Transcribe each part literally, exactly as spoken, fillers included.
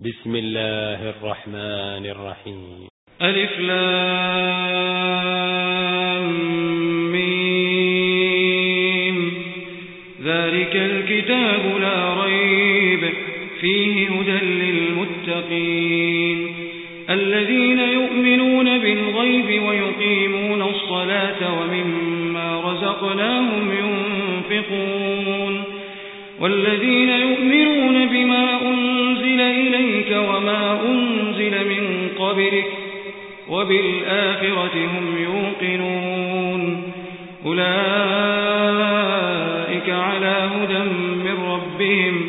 بسم الله الرحمن الرحيم. ألف لام ميم. ذلك الكتاب لا ريب فيه هدى للمتقين الذين يؤمنون بالغيب ويقيمون الصلاة ومما رزقناهم ينفقون والذين يؤمنون بما أنزل إليك وما أنزل من قبلك وبالآخرة هم يوقنون أولئك على هدى من ربهم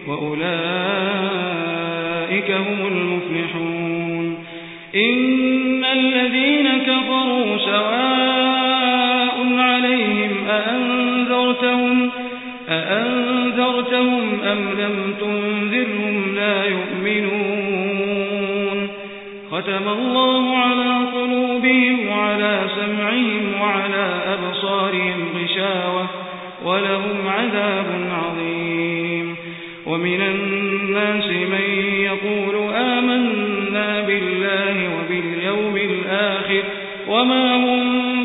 وأولئك هم المفلحون. إن الذين كفروا سواء عليهم أأنذرتهم أأنذرتهم أم لم تنذرهم لا يؤمنون. ختم الله على قلوبهم وعلى سمعهم وعلى أبصارهم غشاوة ولهم عذاب عظيم. ومن الناس من يقول آمنا بالله وباليوم الآخر وما هم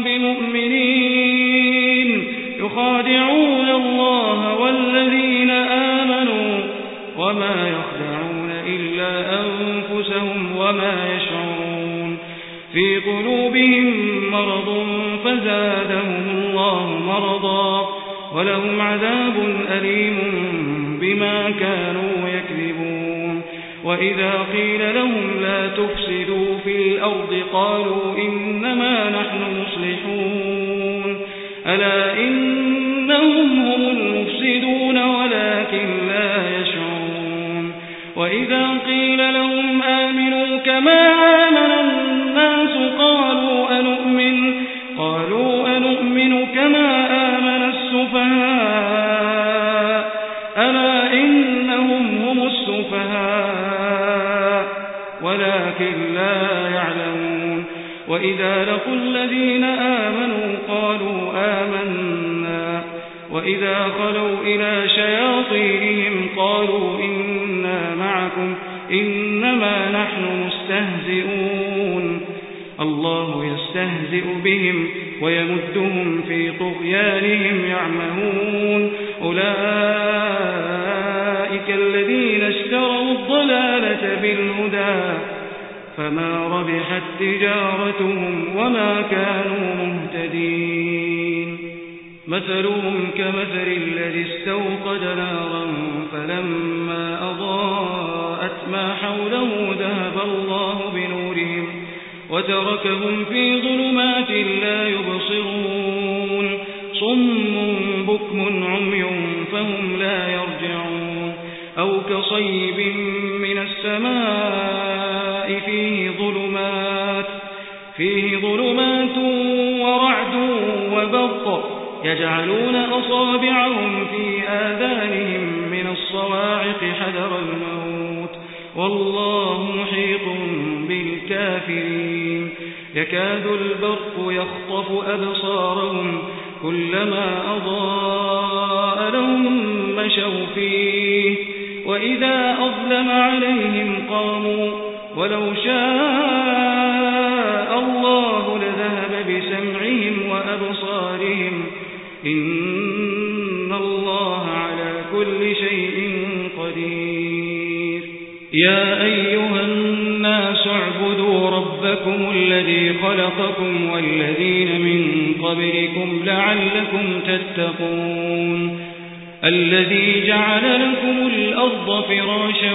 بمؤمنين يخادعون الله والذين آمنوا وما يخدعون إلا أنفسهم وما يشعرون. في قلوبهم مرض فزادهم الله مرضا ولهم عذاب أليم بما كانوا يكذبون. وإذا قيل لهم لا تفسدوا في الأرض قالوا إنما نحن مصلحون ألا إنهم هم المفسدون ولكن لا يشعرون. وإذا قيل لهم آمنوا كما آمن الناس قالوا أنؤمن قالوا أنؤمن كما آمن السفهاء ألا إنهم هم السفهاء ولكن لا يعلمون. وإذا لقوا الذين آمنوا قالوا آمنا وإذا خلوا إلى شياطينهم قالوا إنا معكم إنما نحن مستهزئون. الله يستهزئ بهم ويمدهم في طغيانهم يعمهون. أولئك الذين اشتروا الضلالة بالهدى فما ربحت تجارتهم وما كانوا مهتدين. مثلهم كمثل الذي استوقد نارا فلما أضاءت ما حوله ذهب الله بنورهم وتركهم في ظلمات لا يبصرون. صم بكم عمي فهم لا يرجعون. أو كصيب من السماء فيه ظلمات فيه ظلمات ورعد وبرق يجعلون أصابعهم في آذانهم من الصواعق حذر الموت والله محيط بالكافرين. يكاد البرق يخطف أبصارهم كلما أضاء لهم مشوا فيه وإذا أظلم عليهم قاموا ولو شاء الله لذهب بسمعهم وأبصارهم إن الله على كل شيء قدير. يا أيها الناس اعبدوا ربكم الذي خلقكم والذين من قبلكم لعلكم تتقون الذي جعل لكم الأرض فراشا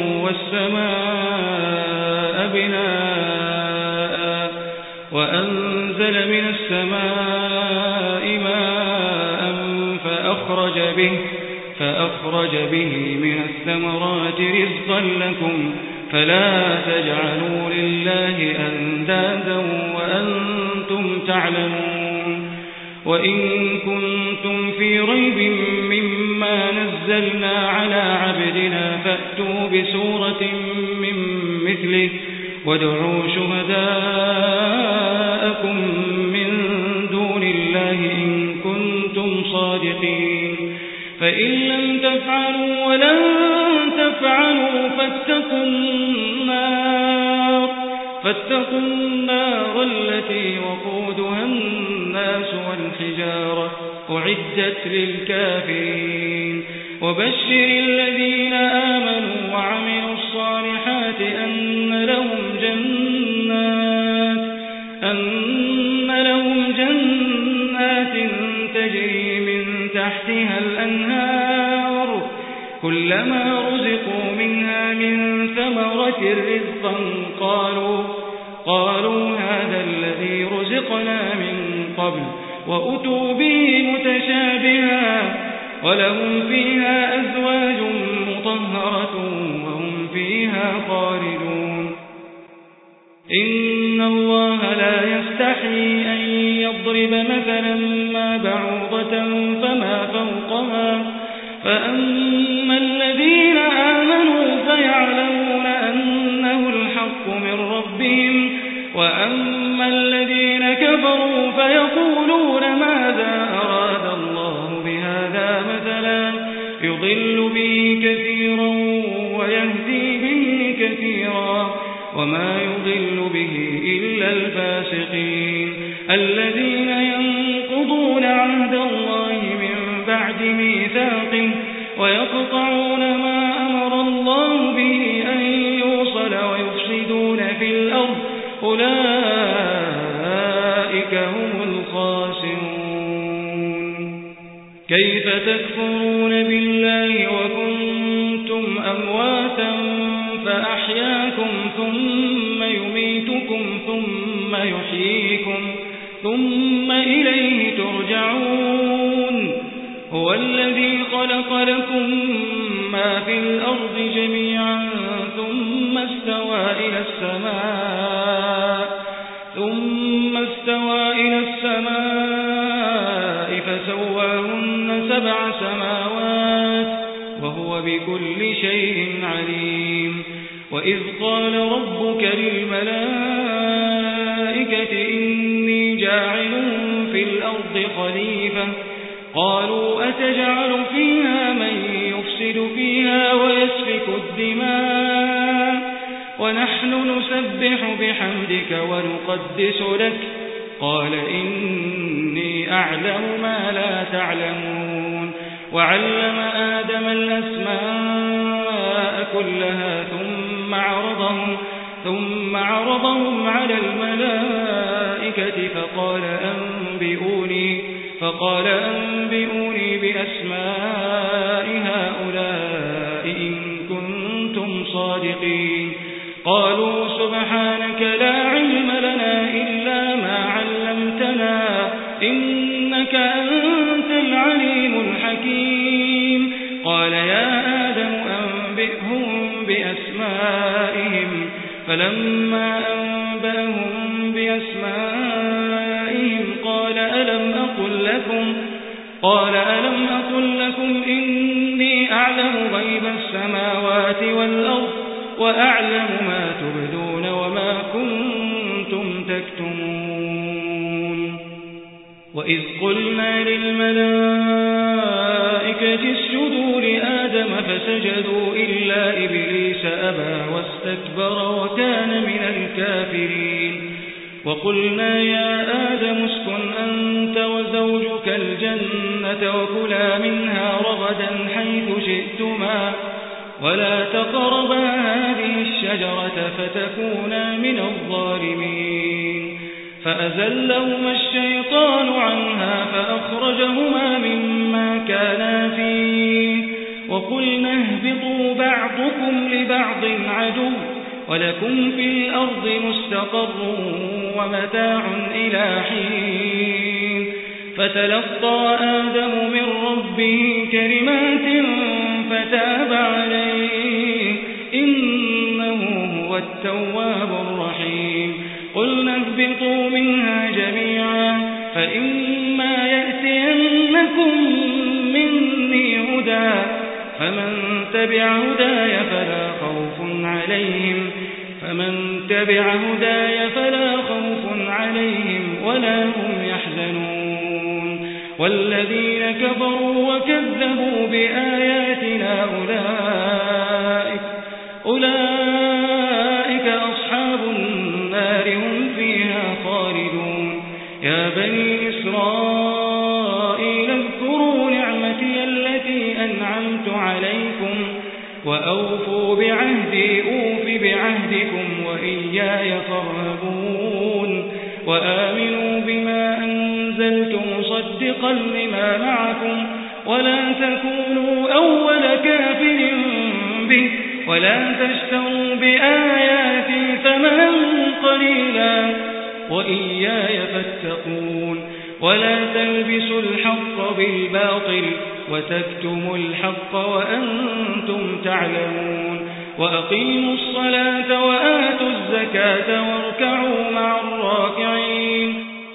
والسماء بناء وأنزل من السماء ماء فأخرج به فأخرج به من الثمرات رزقا لكم فلا تجعلوا لله أندادا وأنتم تعلمون. وإن كنتم في ريب مما نزلنا على عبدنا فأتوا بسورة من مثله وادعوا شهداءكم من دون الله إن كنتم صادقين. فإن لم تفعلوا ولن تفعلوا فاتقوا النار فاتقوا النار التي وقودها الناس والحجارة أعدت للكافرين وبشر الذين آمنوا وعملوا الصالحات أن لهم جنات أن لهم جنات تجري من تحتها الأنهار كلما رزقوا منها من ثمرة رزقا قالوا قالوا هذا الذي رزقنا من قبل وأتوا به متشابها ولهم فيها أزواج مطهرة وهم فيها خالدون إن الله لا يستحي أن يضرب مثلا ما بعوضة فما فوقها فأما الذين آمنوا فيعلمون أنه الحق من ربهم وأما الذين كفروا فيقولون ماذا أراد الله بهذا مثلا يضل به كثيرا ويهدي به كثيرا وما يضل به إلا الفاسقين الذين ينقضون عهد الله من بعد ميثاقه ويقطعون ما أمر الله به أن يوصل ويفسدون في الأرض أولئك هم الخاسرون كيف تكفرون بالله وكنتم أمواتا فأحياكم ثم يميتكم ثم يحييكم ثم إليه ترجعون هو الذي خلق لكم ما في الأرض جميعا ثم استوى إلى السماء ثم استوى إلى السماء فسواهن سبع سماوات وهو بكل شيء عليم وإذ قال ربك للملائكة إني جاعل في الأرض خليفة قالوا أتجعل فيها من يفسد فيها ويسفك الدماء ونحن نسبح بحمدك ونقدس لك قال إني أعلم ما لا تعلمون وعلم آدم الأسماء كلها ثم عرضهم, ثم عرضهم على الملائكة فقال أنبئوني, فقال أنبئوني بأسماء هؤلاء إن كنتم صادقين قالوا سبحانك لا علم لنا إلا ما علمتنا إنك أنت العليم الحكيم قال يا آدم أنبئهم بأسمائهم فلما أنبأهم بأسمائهم قال ألم أقل لكم قال ألم أقل لكم إني أعلم غيب السماوات والأرض وأعلم ما تبدون وما كنتم تكتمون وإذ قلنا للملائكة اسجدوا لآدم فسجدوا إلا إبليس أبى واستكبر وكان من الكافرين وقلنا يا آدم اسكن أنت وزوجك الجنة وكلا منها رغدا حيث شئتما ولا تقربا هذه الشجرة فتكونا من الظالمين فأزلهما الشيطان عنها فأخرجهما مما كانا فيه وقلنا اهبطوا بعضكم لبعض عدو ولكم في الأرض مستقر ومتاع إلى حين فتلقى آدم من ربه كلمات فتاب عليه إنه هو التواب الرحيم قلنا اهبطوا منها جميعا فإما يأتينكم مني هدى فمن تبع هداي فلا خوف عليهم فمن تبع هداي فلا خوف عليهم ولا هم يحزنون والذين كفروا وكذبوا بآياتنا أولئك, أولئك أصحاب النار هم فيها خالدون. يا بني إسرائيل اذكروا نعمتي التي أنعمت عليكم وأوفوا بعهدي أوف بعهدكم وإياي فارهبون. وآمنوا بما أنزلت مصدقا لما معكم ولا تكونوا أول كافر به ولا تشتروا بآياتي ثمنا قليلا وإياي فاتقون. ولا تلبسوا الحق بالباطل وتكتموا الحق وأنتم تعلمون. وأقيموا الصلاة وآتوا الزكاة واركعوا مع الراكعين.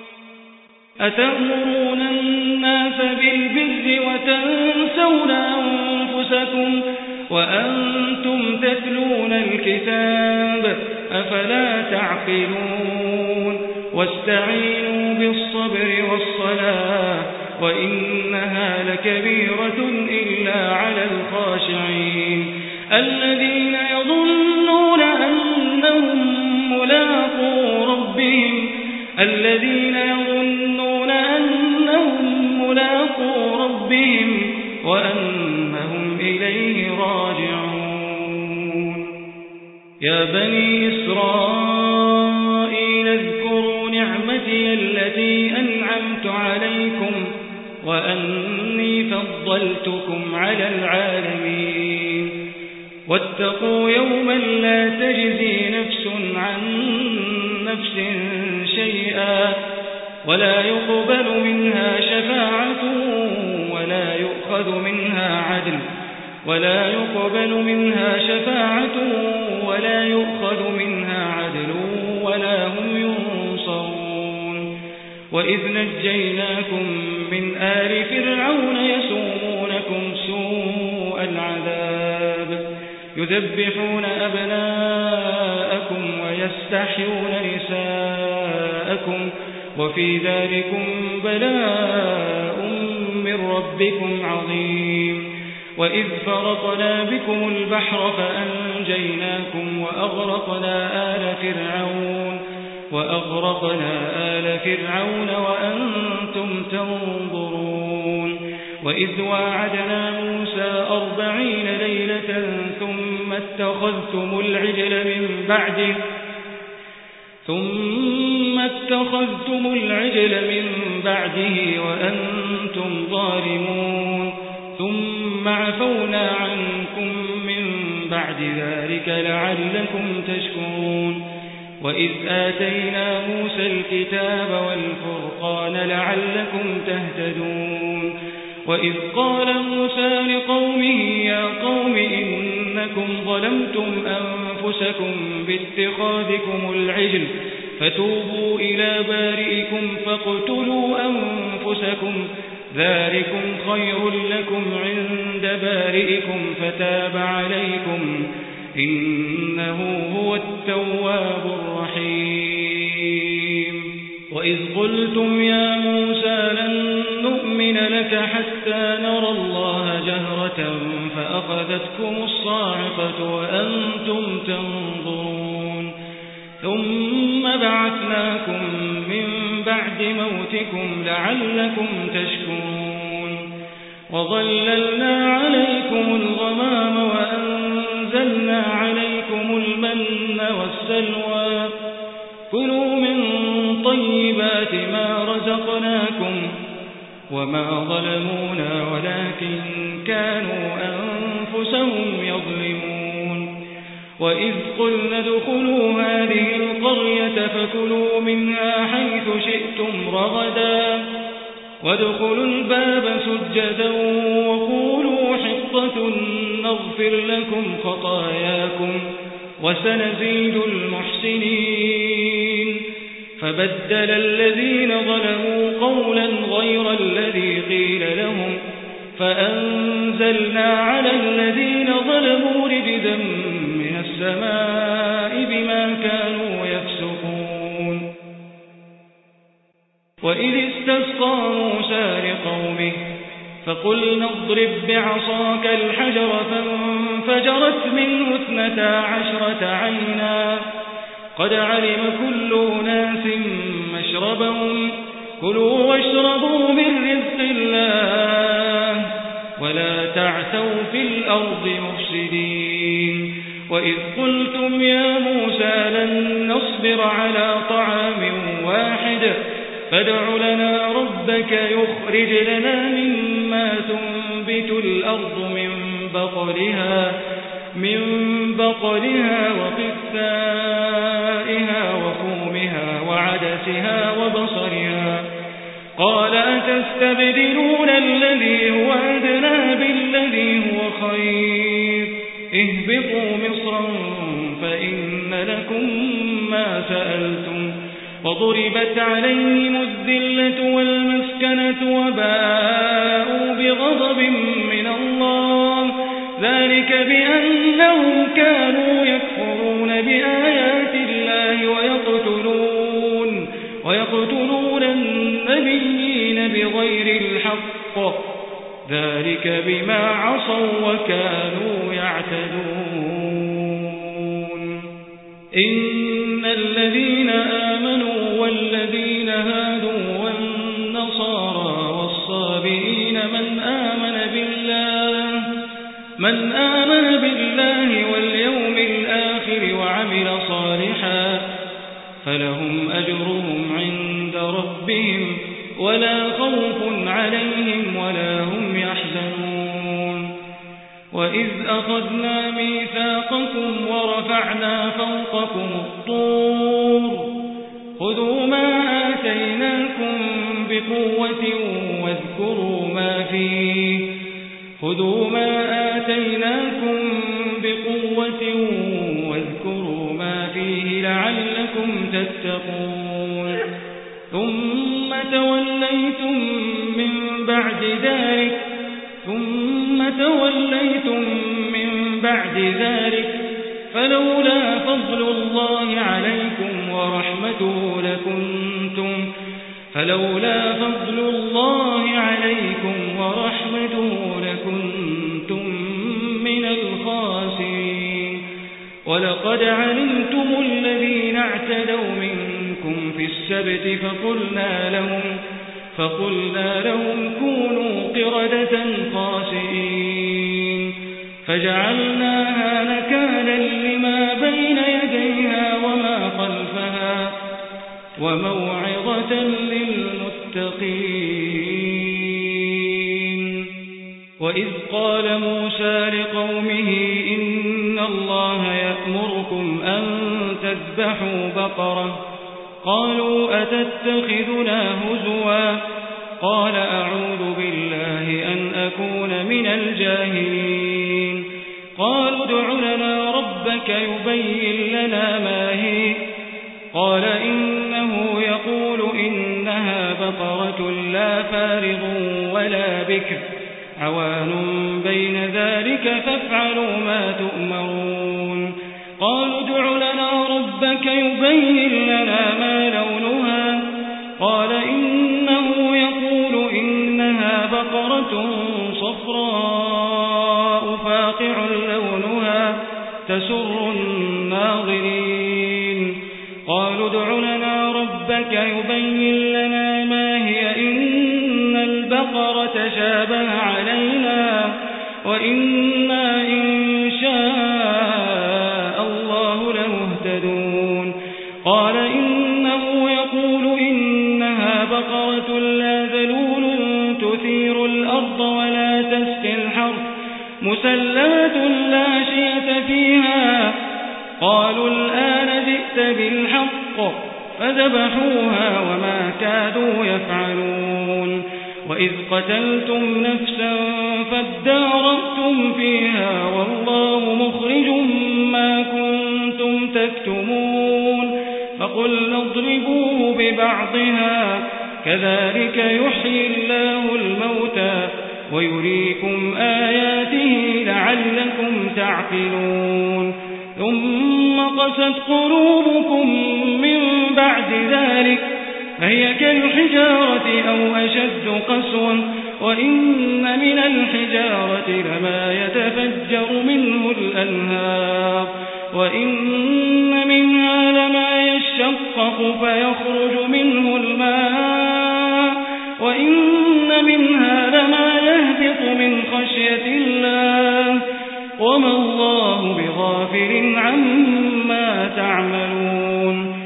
أتأمرون الناس بالبر وتنسون أنفسكم وأنتم تتلون الكتاب أفلا تعقلون. واستعينوا بالصبر والصلاة وإنها لكبيرة إلا على الخاشعين الذين يظنون أنهم ملاقو ربهم الذين يظنون أنهم ملاقو ربهم وأنهم إليه راجعون. يا بني إسرائيل اذكروا نعمتي التي أنعمت عليكم وأني فضلتكم على العالمين. واتقوا يوما لا تجزي نفس عن نفس شيئا ولا يقبل منها شفاعة ولا يؤخذ منها عدل ولا يقبل منها شفاعة ولا يؤخذ منها عدل ولا هم ينصرون. وإذ نجيناكم من آل فرعون يسومونكم سوء العذاب يذبحون أبناءكم ويستحيون نساءكم وفي ذلكم بلاء من ربكم عظيم. وإذ فرقنا بكم البحر فأنجيناكم وأغرقنا آل فرعون وأغرقنا آل فرعون وأنتم تنظرون. وإذ واعدنا موسى أربعين ليلة ثم اتخذتم العجل من بعده ثم اتخذتم العجل من بعده وأنتم ظالمون ثم عفونا عنكم من بعد ذلك لعلكم تشكرون. وإذ آتينا موسى الكتاب والفرقان لعلكم تهتدون. وإذ قال موسى لقومه يا قوم إنكم ظلمتم أنفسكم باتخاذكم العجل فتوبوا إلى بارئكم فاقتلوا أنفسكم ذلكم خير لكم عند بارئكم فتاب عليكم إنه هو التواب الرحيم. وإذ قلتم يا موسى لن نؤمن لك حتى نرى الله جهرة فأخذتكم الصاعقة وأنتم تنظرون ثم بعثناكم من بعد موتكم لعلكم تشكرون. وظللنا عليكم الغمام وأنزلنا عليكم المن والسلوى كلوا من طيبات ما رزقناكم وما ظلمونا ولكن كانوا أنفسهم يظلمون. وإذ قلنا ادخلوا هذه القرية فكلوا منها حيث شئتم رغدا وادخلوا الباب سجدا وقولوا حطة نغفر لكم خطاياكم وسنزيد المحسنين. فبدل الذين ظلموا قولا غير الذي قيل لهم فأنزلنا على الذين ظلموا رجزا من السماء بما كانوا يفسقون. وإذ استسقى موسى لقومه فقلنا اضرب بعصاك الحجر فانفجرت منه اثنتا عشرة عينا قد علم كل أناس مشربهم كلوا واشربوا من رزق الله ولا تعثوا في الأرض مفسدين وإذ قلتم يا موسى لن نصبر على طعام واحد فادع لنا ربك يخرج لنا مما تنبت الأرض من بقلها من بقلها وقثائها وفومها وعدسها وبصرها قال أتستبدلون الذي هو أدنى بالذي هو خير اهبطوا مصرا فإن لكم ما سألتم وضربت عليهم الذلة والمسكنة وباءوا بغضب من الله ذلك بأنهم كانوا يكفرون بآيات الله ويقتلون ويقتلون النبيين بغير الحق ذلك بما عصوا وكانوا يعتدون إن الذين آمنوا والذين هادوا والنصارى والصابئين من آمن بالله من آمن بالله واليوم الآخر وعمل صالحا فلهم أجرهم عند ربهم ولا خوف عليهم ولا هم يحزنون وإذ أخذنا ميثاقكم ورفعنا فوقكم الطور خذوا ما آتيناكم بقوة واذكروا ما فيه خذوا ما آتيناكم بقوة واذكروا ما فيه لعلكم تتقون ثم توليتم من بعد ذلك ثم توليتم من بعد ذلك فلولا فضل الله عليكم ورحمته لكنتم فلولا فضل الله عليكم ورحمته لكنتم من الخاسرين ولقد علمتم الذين اعتدوا منكم في السبت فقلنا لهم فقلنا لهم كونوا قردة خاسئين فجعلناها نكالا لما بين يديها وما خلفها وموعظة للمتقين وإذ قال موسى لقومه إن الله يأمركم أن تذبحوا بقرة قالوا أتتخذنا هزوا قال أعوذ بالله أن أكون من الجاهلين قالوا ادع لنا ربك يبين لنا ما هي قال إنه يقول إنها بقرة لا فارض ولا بكر عوان بين ذلك فافعلوا ما تؤمرون قالوا ادع لنا ربك يبين لنا ما لونها قال إنه يقول إنها بقرة صفراء فاقع لونها تسر الناظرين قالوا ادع لنا ربك يبين لنا ما هي إن البقرة شابه علينا وإنا إن شاء الله لمهتدون قال إنه يقول إنها بقرة لا ذلول تثير الأرض ولا تسقي الحرث مسلمة لا شية فيها قالوا الآن جئت بالحق فذبحوها وما كادوا يفعلون وإذ قتلتم نفسا فادارأتم فيها والله مخرج ما كنتم تكتمون فقلنا اضربوه ببعضها كذلك يحيي الله الموتى ويريكم آياته لعلكم تعقلون ثم قست قلوبكم من بعد ذلك فهي كالحجارة أو أشد قسوة وإن من الحجارة لما يتفجر منه الأنهار وإن منها لما يشقق فيخرج منه الماء وإن منها لما يهبط من خشية الله وما الله بغافل عما تعملون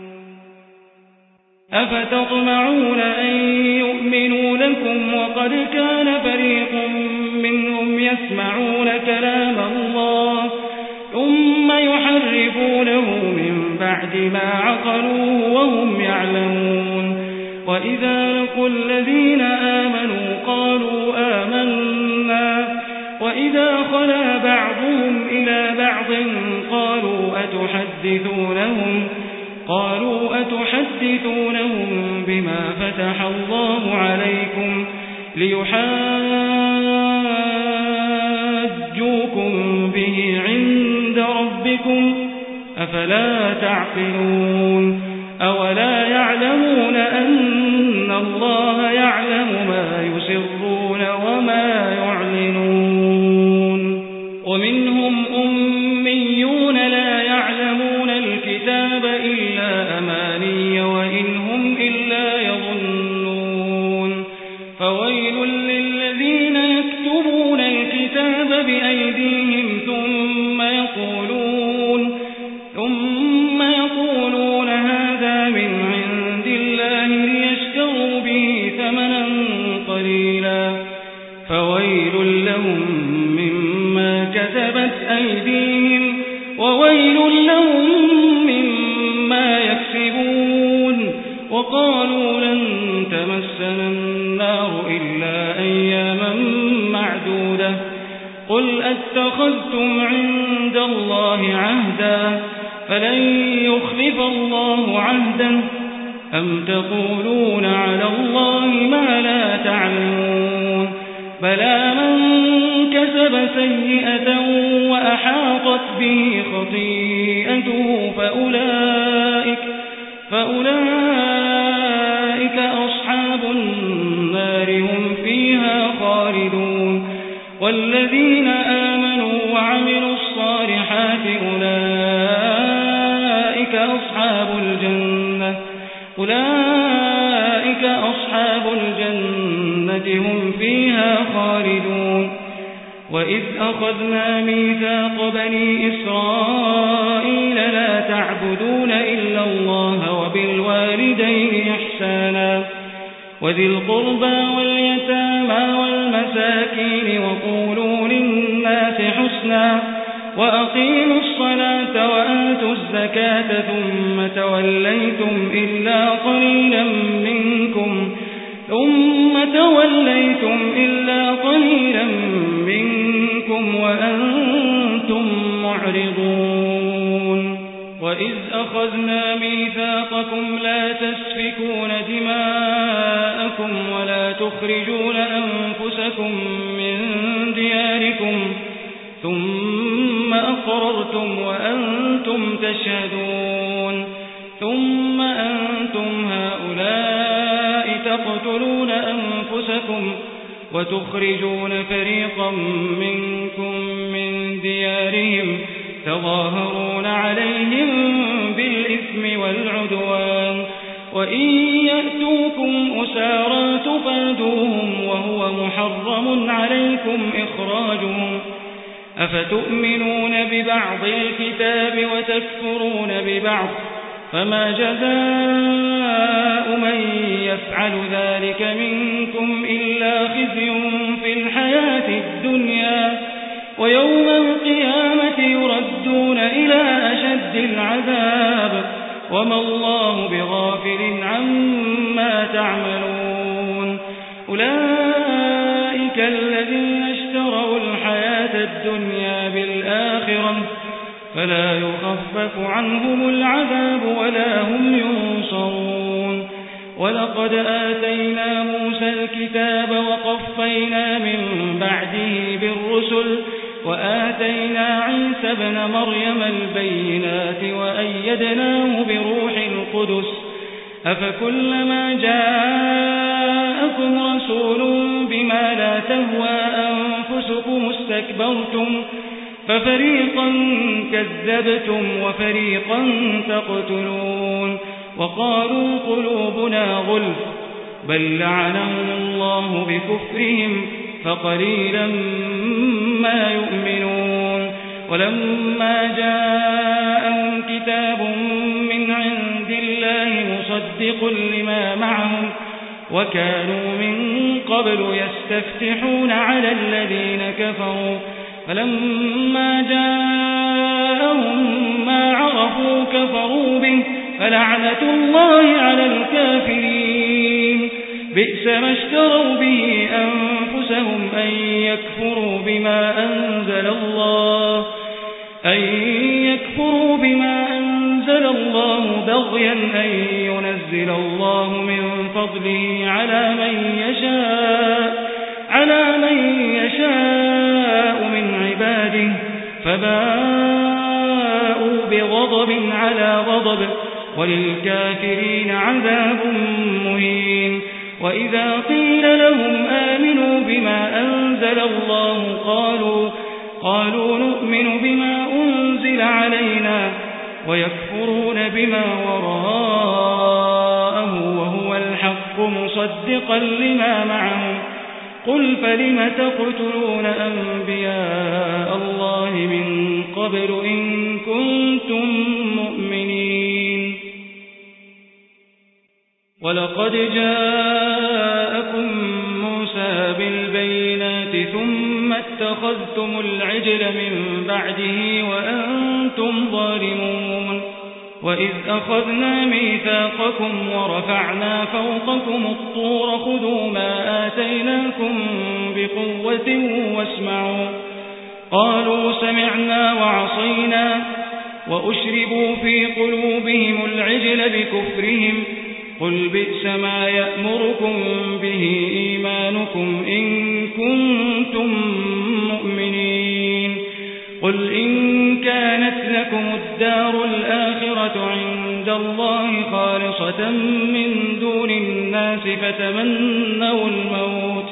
أفتطمعون أن يؤمنوا لكم وقد كان فريق منهم يسمعون كلام الله ثم يحرفونه من بعد ما عقلوه وهم يعلمون وإذا لقوا الذين آمنوا قالوا آمنا وإذا خلا بعضهم إلى بعض قالوا أتحدثونهم قالوا أتحدثونهم بما فتح الله عليكم ليحاجوكم به عند ربكم أفلا تعقلون أولا يعلمون أن الله يعلم ما يسرون وما يعلنون ومنهم أميون لا يعلمون الكتاب إلا أماني وإن هم إلا يظنون فويل للذين يكتبون الكتاب بأيديهم ثم يقولون ثم يقولون هذا من عند الله ليشتروا به ثمنا قليلا فويل لهم مما كتبت أيديهم وويل لهم مما يكسبون وقالوا لن تمسنا النار إلا أياما معدودة قل أتخذتم عند الله عهدا فلن يخلف الله عهدا أم تقولون على الله ما لا تعلمون بلى من كسب سيئة وأحاطت به خطيئته فأولئك, فأولئك أصحاب النار هم فيها خالدون والذين آمنوا وعملوا الصالحات أولئك أصحاب الجنة أولئك أصحاب الجنة هم فيها خالدون وإذ أخذنا ميثاق بني إسرائيل لا تعبدون إلا الله وبالوالدين إحسانا وذي القربى واليتامى والمساكين وقولوا للناس حسنا وأقيموا الصلاة وآتوا الزكاة ثم توليتم إلا قليلا منكم ثم توليتم إلا قليلا منكم وأنتم معرضون وإذ أخذنا ميثاقكم لا تسفكون دماءكم ولا تخرجون أنفسكم من دياركم ثم أقررتم وأنتم تشهدون ثم أنتم هؤلاء تقتلون أنفسكم وتخرجون فريقا منكم من ديارهم تظاهرون عليهم بالإثم والعدوان وإن يأتوكم أسارى تفادوهم وهو محرم عليكم إخراجهم أفتؤمنون ببعض الكتاب وتكفرون ببعض فما جزاء من يفعل ذلك منكم إلا خزي في الحياة الدنيا ويوم القيامة يردون إلى أشد العذاب وما الله بغافل عما تعملون أولئك الذين اشتروا الحياة الدنيا بالآخرة فلا يخفف عنهم العذاب ولا هم ينصرون ولقد آتينا موسى الكتاب وقفينا من بعده بالرسل وآتينا عيسى ابن مريم البينات وأيدناه بروح القدس أفكلما جاءكم رسول بما لا تهوى أنفسكم استكبرتم ففريقا كذبتم وفريقا تقتلون وقالوا قلوبنا غلف بل لعنهم الله بكفرهم فقليلا ما يؤمنون ولما جاءهم كتاب من عند الله مصدق لما معهم وكانوا من قبل يستفتحون على الذين كفروا فلما جاءهم ما عرفوا كفروا به فلعنة الله على الكافرين بئس ما اشتروا به أنفسهم أن يكفروا بما أنزل الله أن يكفروا بما أنزل الله بغيا أن ينزل الله من فضله على من يشاء على من يشاء من عباده فباءوا بغضب على غضب وللكافرين عذاب مهين وإذا قيل لهم آمنوا بما أنزل الله قالوا قالوا نؤمن بما أنزل علينا ويكفرون بما وراءه وهو الحق مصدقا لما معهم قل فلم تقتلون أنبياء الله من قبل إن كنتم مؤمنين ولقد جاءكم موسى بالبينات ثم اتخذتم العجل من بعده وأنتم ظالمون وإذ أخذنا ميثاقكم ورفعنا فوقكم الطور خذوا ما آتيناكم بقوة واسمعوا قالوا سمعنا وعصينا وأشربوا في قلوبهم العجل بكفرهم قل بئس ما يأمركم به إيمانكم إن كنتم مؤمنين قل إن كانت لكم الدار الآخرة عند الله خالصة من دون الناس فتمنوا الموت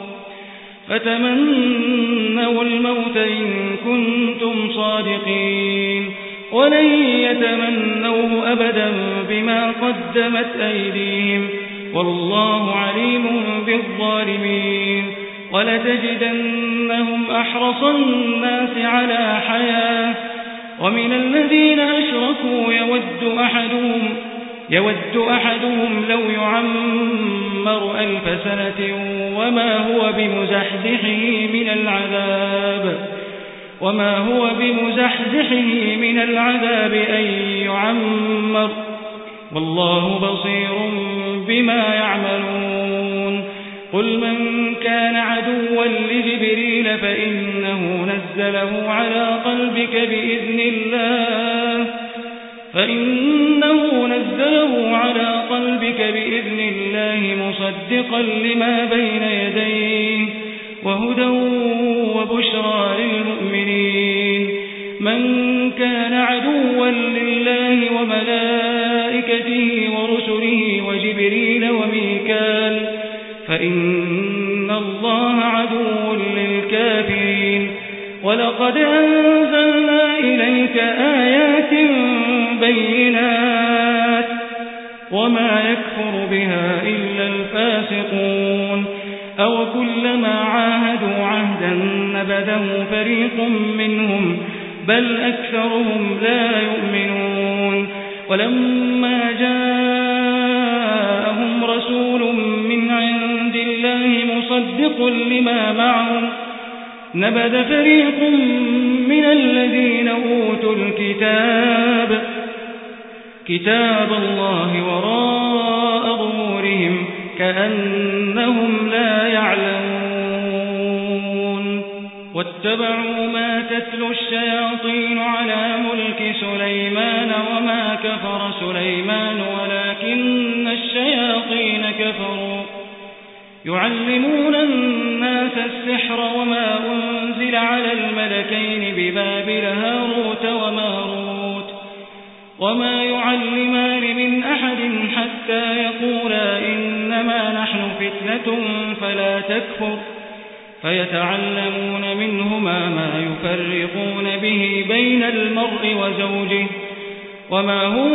فتمنوا الموت إن كنتم صادقين ولن يتمنوه أبدا بما قدمت أيديهم والله عليم بالظالمين ولتجدنهم أحرص الناس على حياة ومن الذين أشركوا يود أحدهم يود أحدهم لو يعمر ألف سنة وما هو بمزحزحه من العذاب وما هو بمزحزحه من العذاب أن يعمر والله بصير بما يعملون قل من كان عدوا لجبريل فإنه نزله على قلبك بإذن الله فإنه نزله على قلبك بإذن الله مصدقا لما بين يديه وهدى وبشرى للمؤمنين من كان عدوا لله وملائكته ورسله وجبريل وميكال فإن الله عدو للكافرين ولقد أنزلنا إليك آيات بينات وما يكفر بها إلا الفاسقون أو كلما عاهدوا عهدا نبذه فريق منهم بل أكثرهم لا يؤمنون ولما جاءهم رسول من عند الله مصدق لما معهم نبذ فريق من الذين أوتوا الكتاب كتاب الله وراء ظهورهم كأنهم لا يعلمون واتبعوا ما تتلو الشياطين على ملك سليمان وما كفر سليمان ولكن الشياطين كفروا يعلمون الناس السحر وما أنزل على الملكين ببابل هاروت وماروت وما يعلمان من أحد حتى يقولا إنما نحن فتنة فلا تكفر فيتعلمون منهما ما يفرقون به بين المرء وزوجه وما هم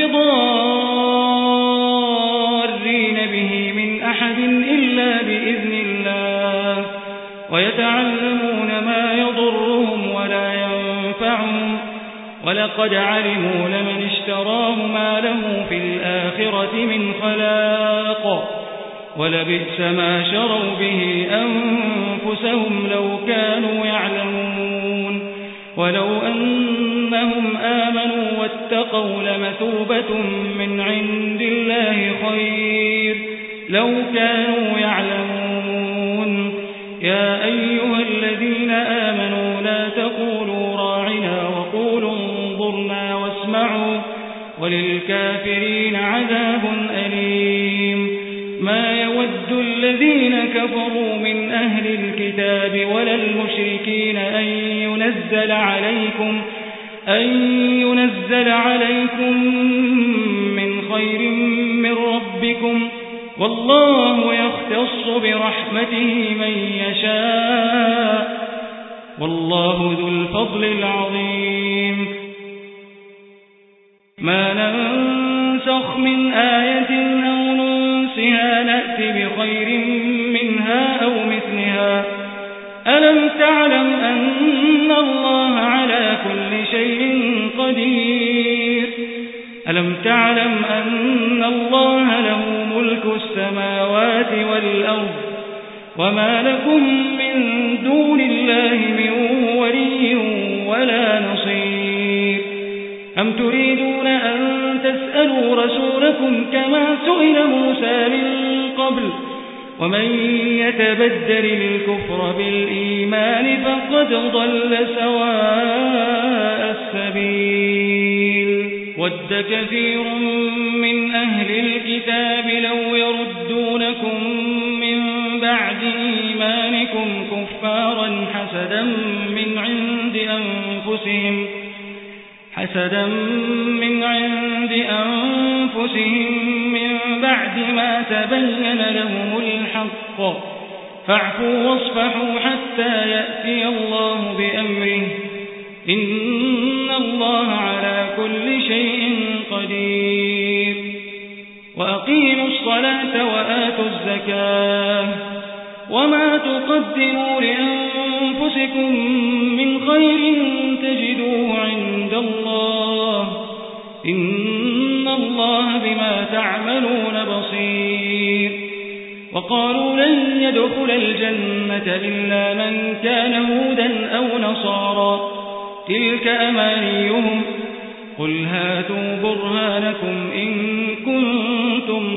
بضارين به من أحد إلا بإذن الله ويتعلمون ما يضرهم ولا ينفعهم ولقد علموا لمن اشتراه ما له في الآخرة من خلاق ولبئس ما شروا به أنفسهم لو كانوا يعلمون ولو أنهم آمنوا واتقوا لمثوبة من عند الله خير لو كانوا يعلمون يا أيها الذين آمنوا لا تقولوا راعنا وقولوا انظرنا واسمعوا وللكافرين عذاب أليم ما يود الذين كفروا من أهل الكتاب ولا المشركين أن ينزل عليكم أن ينزل عليكم من خير من ربكم والله يختص برحمته من يشاء والله ذو الفضل العظيم ما ننسخ من آية أو ننسها نأتي بخير منها أو مثلها ألم تعلم أن الله على كل شيء قدير ألم تعلم أن الله له ملك السماوات والأرض وما لكم من دون الله من ولي ولا نصير أم تريدون أن تسألوا رسولكم كما سئل موسى من قبل ومن يتبدل الكفر بالإيمان فقد ضل سواء السبيل ود كثير من أهل الكتاب لو يردونكم من بعد إيمانكم كفارا حسدا من عند أنفسهم حسدا من عند أنفسهم من بعد ما تبين لهم الحق فاعفوا واصفحوا حتى يأتي الله بأمره إن الله على كل شيء قدير وأقيموا الصلاة وآتوا الزكاة وما تقدموا لأنفسكم من خير تجدوه عند الله إن الله بما تعملون بصير وقالوا لن يدخل الجنة إلا من كان هودا أو نصارى تلك أمانيهم قل هاتوا برهانكم إن كنتم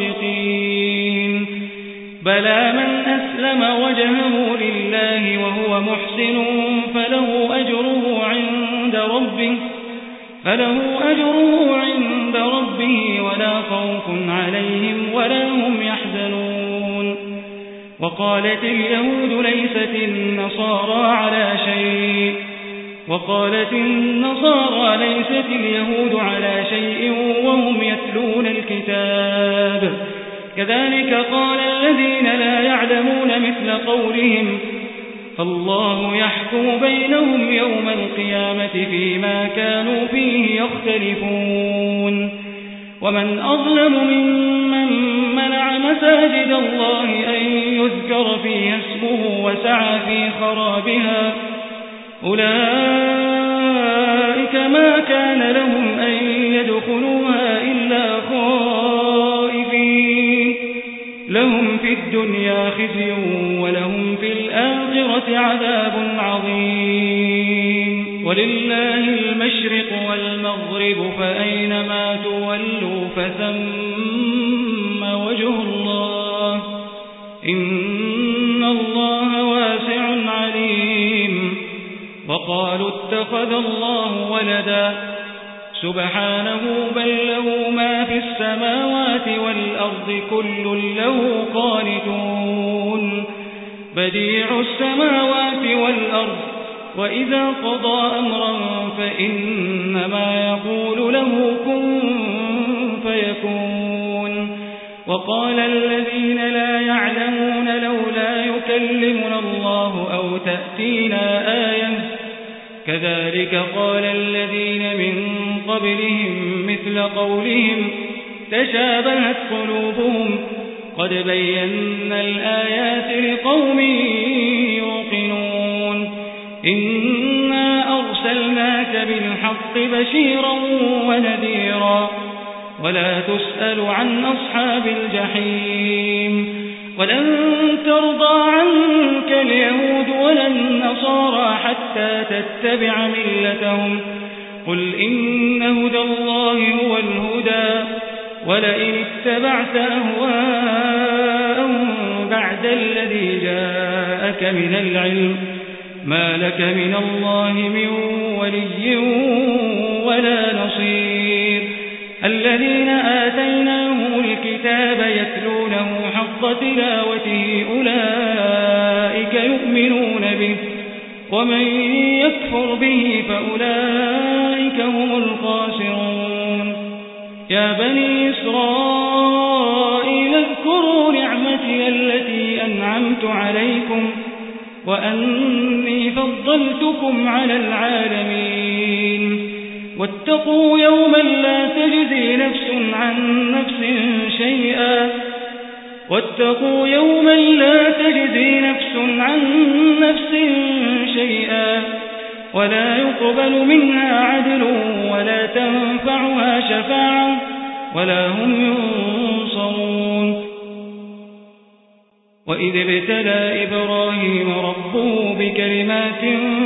صادقين بلى من أسلم وجهه لله وهو محسن فله أجره عند ربه فله أجره عند ربه ولا خوف عليهم ولا هم يحزنون وقالت اليهود ليست النصارى على شيء وقالت النصارى ليست اليهود على شيء وهم يتلون الكتاب كذلك قال الذين لا يعلمون مثل قولهم فالله يحكم بينهم يوم القيامة فيما كانوا فيه يختلفون ومن أظلم ممن منع مساجد الله أن يذكر فيها اسمه وسعى في خرابها أولئك ما كان لهم أن يدخلوها إلا خائفين لهم في الدنيا خزي ولهم في الآخرة عذاب عظيم ولله المشرق والمغرب فأينما تولوا فثم وجه الله إن الله واسع عليم وقالوا اتخذ الله ولدا سبحانه بل له ما في السماوات والأرض كل له قانتون بديع السماوات والأرض وإذا قضى أمرا فإنما يقول له كن فيكون. وقال الذين لا يعلمون لولا يكلمنا الله أو تأتينا آية كذلك قال الذين من قبلهم مثل قولهم تشابهت قلوبهم قد بينا الآيات لقوم يوقنون. إنا أرسلناك بالحق بشيرا ونذيرا ولا تسأل عن أصحاب الجحيم. ولن ترضى عنك اليهود ولا النصارى حتى تتبع ملتهم قل إن هدى الله هو الهدى ولئن اتبعت أهواءهم بعد الذي جاءك من العلم ما لك من الله من ولي ولا نصير. الذين آتيناهم الكتاب يتلونه حق تلاوته أولئك يؤمنون به ومن يكفر به فأولئك هم الخاسرون. يا بني إسرائيل اذكروا نعمتي التي أنعمت عليكم وأني فضلتكم على العالمين. واتقوا يوما لا تجزي نفس عن نفس شيئا واتقوا يوما لا تجزي نفس عن نفس شيئا ولا يقبل منها عدل ولا تنفعها شفاعة ولا هم ينصرون. وإذ ابتلى إبراهيم ربه بكلمات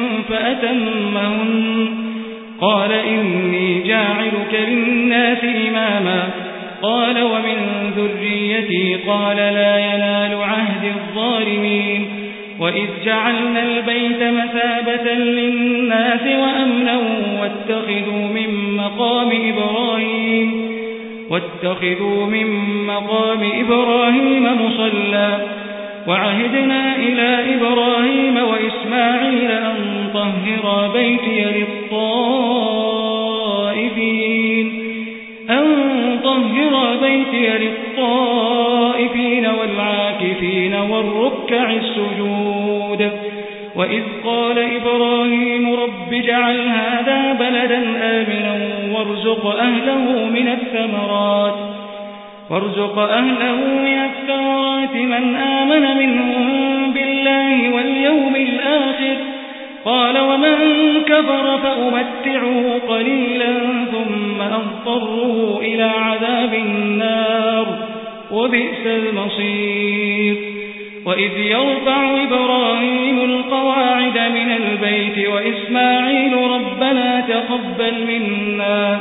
فأتمهن قال إني جاعلك للناس إماما قال ومن ذريتي قال لا ينال عهد الظالمين. وإذ جعلنا البيت مثابة للناس وأمنا واتخذوا من مقام إبراهيم واتخذوا من مقام إبراهيم مصلى وعهدنا إلى إبراهيم وإسماعيل أن طهر بيتي للطائفين أن طهر بيتي للطائفين والعاكفين والركع السجود. وإذ قال إبراهيم رب اجعل هذا بلدا آمنا وارزق أهله من الثمرات وارزق أهله من الثمرات من آمن منهم بالله واليوم الآخر قال ومن كفر فأمتعه قليلا ثم أضطره إلى عذاب النار وبئس المصير. وإذ يرفع إبراهيم القواعد من البيت وإسماعيل ربنا تقبل منا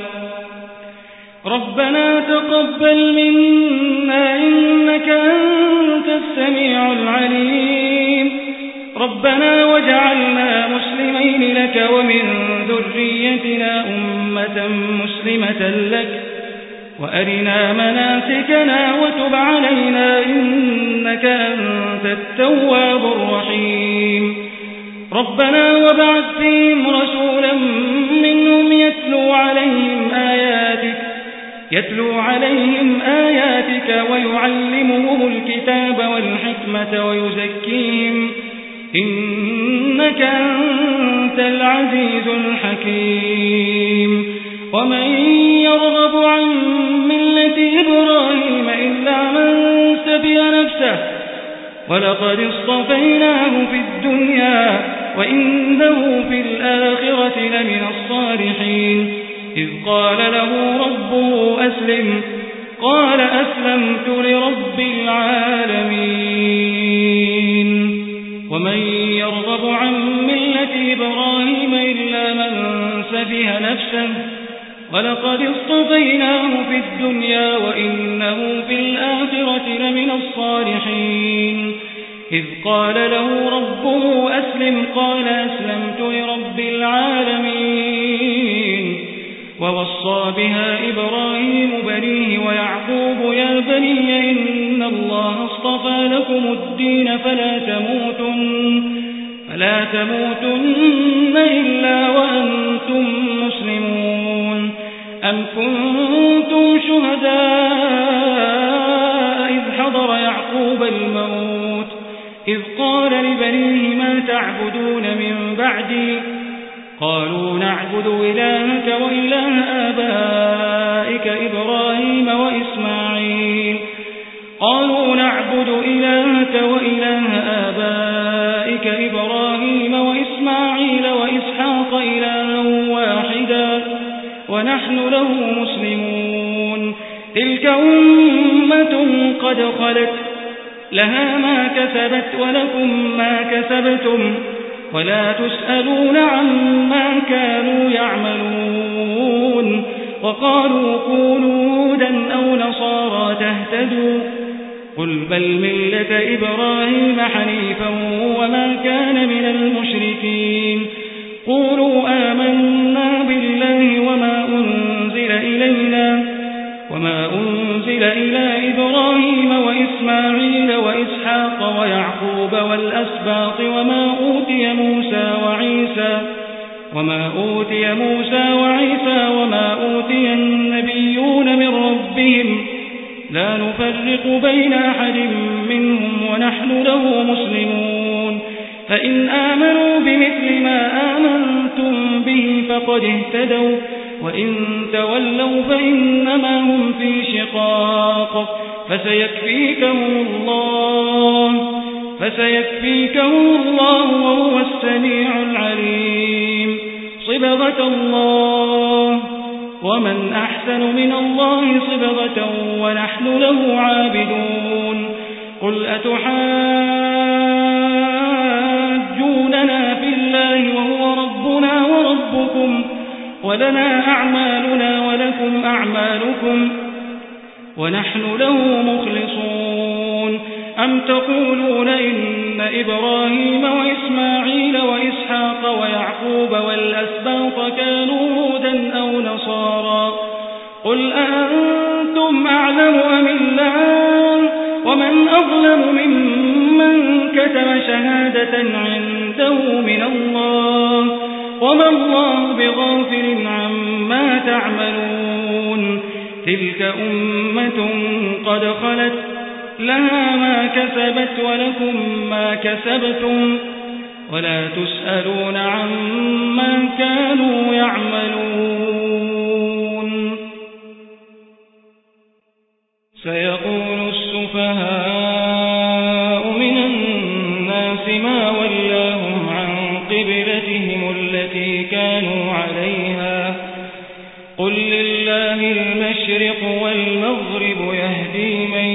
ربنا تقبل منا إنك أنت السميع العليم ربنا وجعلنا مسلمين لك ومن ذريتنا أمة مسلمة لك وأرنا مناسكنا وتب علينا إنك أنت التواب الرحيم. ربنا وبعث فيهم رسولا منهم يتلو عليهم آياتك يتلو عليهم آياتك ويعلمهم الكتاب والحكمة ويزكيهم إنك أنت العزيز الحكيم. ومن يرغب عن ملة إبراهيم إلا من سفه نفسه ولقد اصطفيناه في الدنيا وإنه في الآخرة لمن الصالحين. إذ قال له ربه أسلم قال أسلمت لرب العالمين. ومن يرغب عن ملة إبراهيم إلا من سفه نفسه ولقد اصطفيناه في الدنيا وإنه في الآخرة لمن الصالحين. إذ قال له ربه أسلم قال أسلمت لرب العالمين. ووصى بها إبراهيم بنيه ويعقوب يا بني إن الله اصطفى لكم الدين فلا تموتن ولا تموتن إلا وأنتم مسلمون. أم كنتم شهداء إذ حضر يعقوب الموت إذ قال لبنيه ما تعبدون من بعدي قالوا نعبد إلهك وإله آبائك إبراهيم وإسماعيل قالوا نعبد إلهك وإله آبائك إبراهيم وإسماعيل وإسحاق إلها واحدا ونحن له مسلمون. تلك أمة قد خلت لها ما كسبت ولكم ما كسبتم ولا تسألون عما كانوا يعملون. وقالوا كونوا هودا أو نصارى تهتدوا قل بل ملة إبراهيم حنيفا وما كان من المشركين. قولوا آمنا بالله وما أنزل إلينا وما أنزل إلى إبراهيم وإسماعيل وإسحاق ويعقوب والأسباط وما أوتي موسى وعيسى وما أوتي موسى وعيسى وما أوتي النبيون من ربهم لا نفرق بين أحد منهم ونحن له مسلمون. فإن آمنوا بمثل ما آمنتم به فقد اهتدوا وإن تولوا فإنما هم في شقاق فسيكفيكهم الله فسيكفيكهم الله وهو السميع العليم. صبغة الله ومن أحسن من الله صبغة ونحن له عابدون. قل أتحاجوننا في الله وهو ربنا وربكم ولنا أعمالنا ولكم أعمالكم ونحن له مخلصون. أم تقولون إن إبراهيم وإسماعيل وإسحاق ويعقوب والأسباط كانوا هودا أو نصارى قل أأنتم أعلم أم الله ومن أظلم ممن كتم شهادة عنده من الله وما الله بغافل عما تعملون. تلك أمة قد خلت لها ما كسبت ولكم ما كسبتم ولا تسألون عما كانوا يعملون. سيقول السفهاء من الناس ما ولاهم عن قبلتهم التي كانوا عليها قل لله المشرق والمغرب يهدي من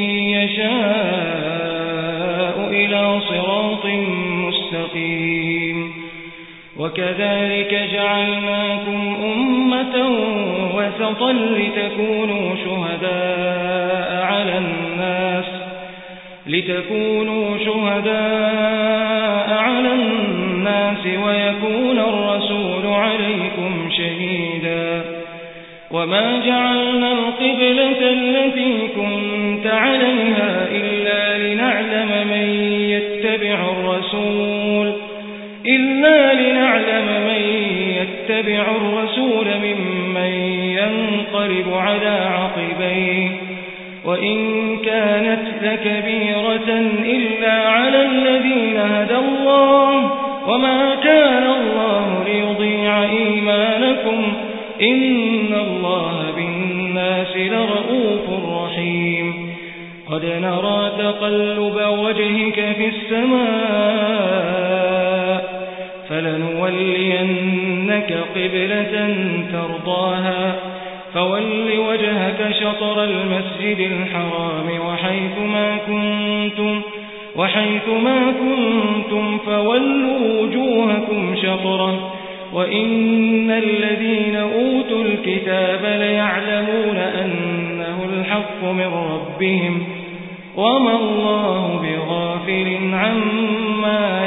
يشاء إلى صراط مستقيم. وكذلك جعلناكم أمة وسطا لتكونوا شهداء على الناس لتكونوا شهداء على الناس ويكون الرسول عليكم شهيدا. وما جعلنا القبلة التي كنت عليها إلا لنعلم من يتبع الرسول إلا لنعلم من يتبع الرسول ممن ينقلب على عقبيه وإن كانت لكبيرة إلا على الذين هدى الله وما كان الله ليضيع إيمانكم إن الله بالناس لرؤوف رحيم. قد نرى تقلب وجهك في السماء فلنولينك قبلة ترضاها فول وجهك شطر المسجد الحرام وحيث ما كنتم وحيث ما كنتم فولوا وجوهكم شطره وإن الذين أوتوا الكتاب ليعلمون أنه الحق من ربهم وما الله بغافل عما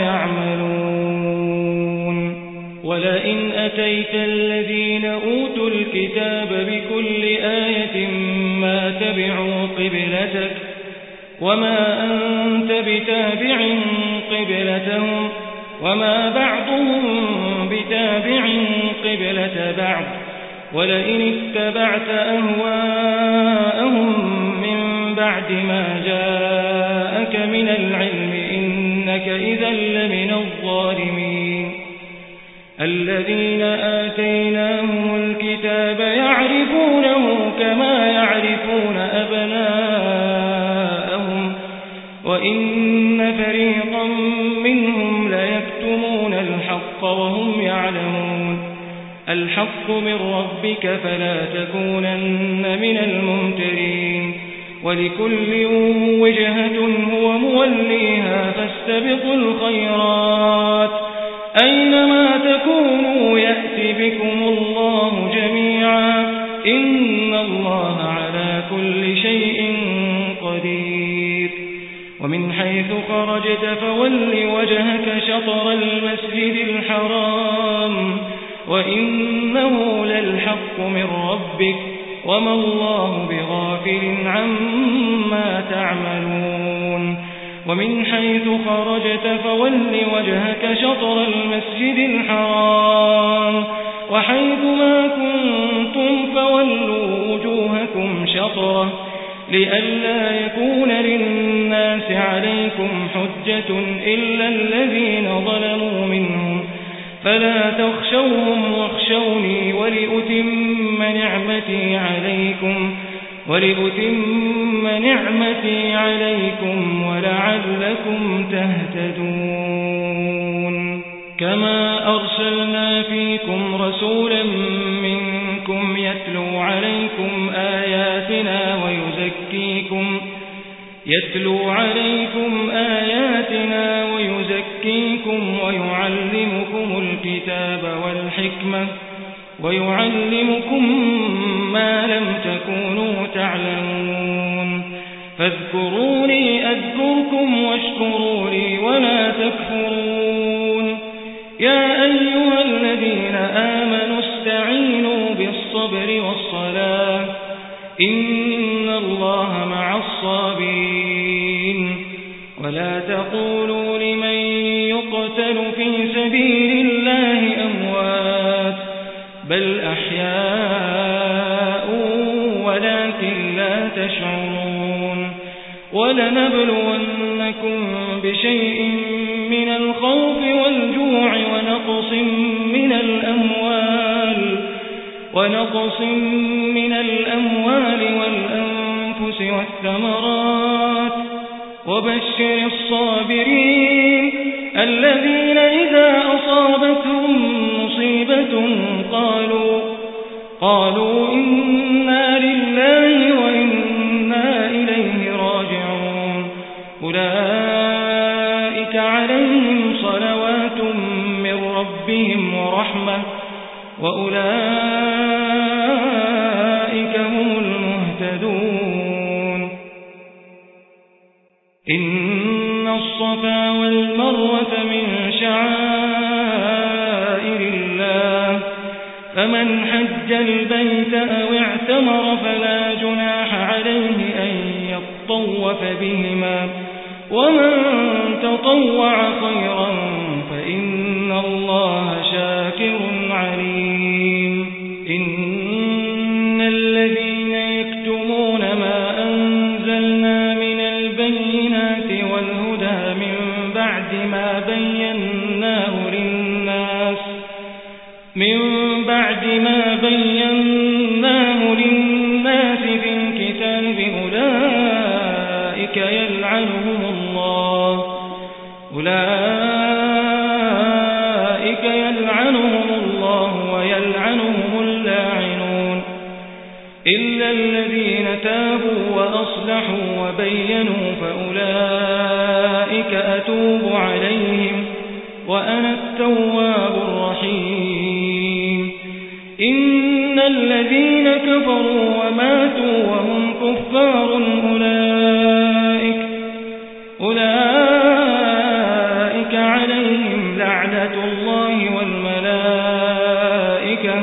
يعملون. ولئن أتيت الذين أوتوا الكتاب بكل آية ما تبعوا قبلتك وما أنت بتابع قبلتهم وما بعضهم بتابع قبلة بعض ولئن اتبعت أهواءهم من بعد ما جاءك من العلم إنك إذا لمن الظالمين الذين آتيناهم الكتاب يعرفونه كما يعرفون أبناءهم وإن فريقا منهم ليكتمون الحق وهم يعلمون الحق من ربك فلا تكونن من الممترين ولكل وجهة هو موليها فاستبقوا الخيرات أينما تكونوا يأتي بكم الله جميعا إن الله على كل شيء قدير ومن حيث خرجت فول وجهك شطر المسجد الحرام وإنه للحق من ربك وما الله بغافل عما تعملون ومن حيث خرجت فول وجهك شطر المسجد الحرام وحيث ما كنتم فولوا وجوهكم شطره لئلا يكون للناس عليكم حجة إلا الذين ظلموا منهم فلا تخشوهم واخشوني ولأتم نعمتي عليكم ولأتم نعمتي عليكم ولعلكم تهتدون كما أرسلنا فيكم رسولا منكم يتلو عليكم آياتنا ويزكيكم يتلو عليكم آياتنا ويزكيكم ويعلمكم الكتاب والحكمة ويعلمكم ما لم تكونوا تعلمون فاذكروني أذكركم واشكروا لي ولا تكفرون يا أيها الذين آمنوا استعينوا بالصبر والصلاة إن الله مع الصابرين ولا تقولوا لمن يقتل في سبيل الله أموات بل أحياء ولكن لا تشعرون ولنبلونكم بشيء من الخوف والجوع ونقص من الأموال ونقص من الأموال والأنفس والثمرات وبشر الصابرين الذين إذا أصابتهم مصيبة قالوا قالوا إنا لله وإنا إليه راجعون أولئك عليهم صلوات من ربهم ورحمة وأولئك هم المهتدون إن الصفا والمروة من شعائر الله فمن حج البيت أو اعتمر فلا جناح عليه أن يطوف بهما ومن تطوع خيرا فإن الله شاكر عليم إن الذين يكتمون ما أنزلنا من البينات والهدى من بعد ما بيناه للناس من بعد ما بيناه للناس في الكتاب أولئك يلعنهم الله أولئك يلعنهم الله ويلعنهم اللاعنون إلا الذين تابوا وأصلحوا وبينوا فأولئك أتوب عليهم وأنا التواب الرحيم إن الذين كفروا وماتوا وهم كفار أولئك أولئك عليهم لعنة الله والملائكة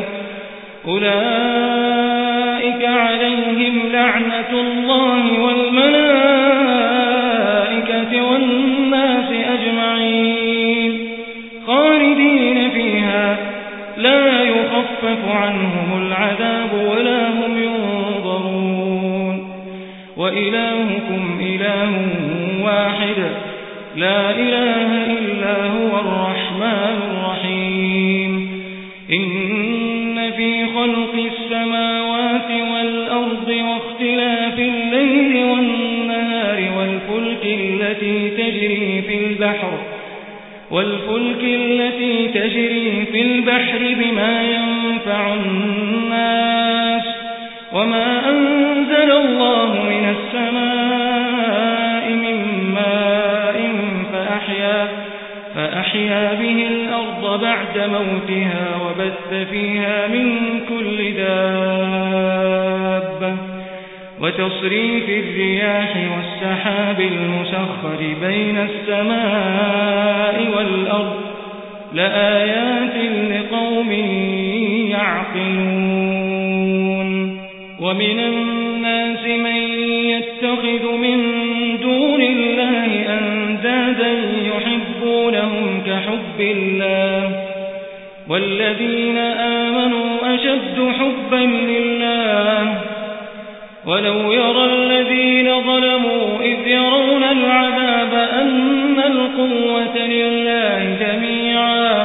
أولئك عليهم لعنة الله والملائكة والناس أجمعين وإلهكم إله واحد لا إله إلا هو الرحمن الرحيم إن في خلق السماوات والأرض واختلاف الليل والنهار والفلك التي تجري في البحر والفلك التي تجري في البحر بما ينفع الناس وما أنزل الله من السماء من ماء فأحيا, فأحيا به الأرض بعد موتها وبث فيها من كل دابة وتصريف الرياح والسحاب المسخر بين السماء والأرض لآيات لقوم يعقلون ومن الناس من يتخذ من دون الله أندادا يحبونهم كحب الله والذين آمنوا أشد حبا لله ولو يرى الذين ظلموا إذ يرون العذاب أن القوة لله جميعا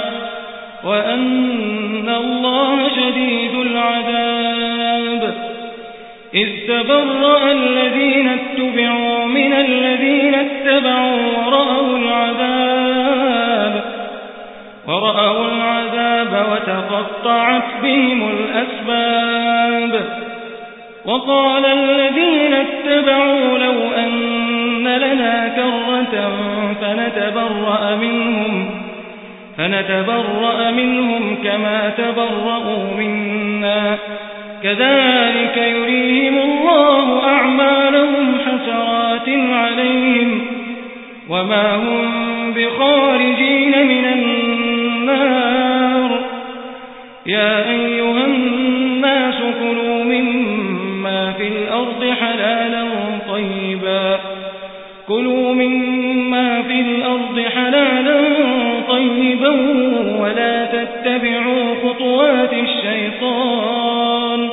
وأن الله شديد العذاب إذ تبرأ الذين اتبعوا من الذين اتبعوا ورأوا العذاب ورأوا العذاب وتقطعت بهم الأسباب وقال الذين اتبعوا لو أن لنا كرة فنتبرأ منهم فنتبرأ منهم كما تبرأوا منا كذلك يريهم الله أعمالهم حسرات عليهم وما هم بخارجين من النار يا أيها الناس كلوا مما في الأرض حلالا طيبا كلوا مما في الأرض حلالا طيبا ولا تتبعوا خطوات الشيطان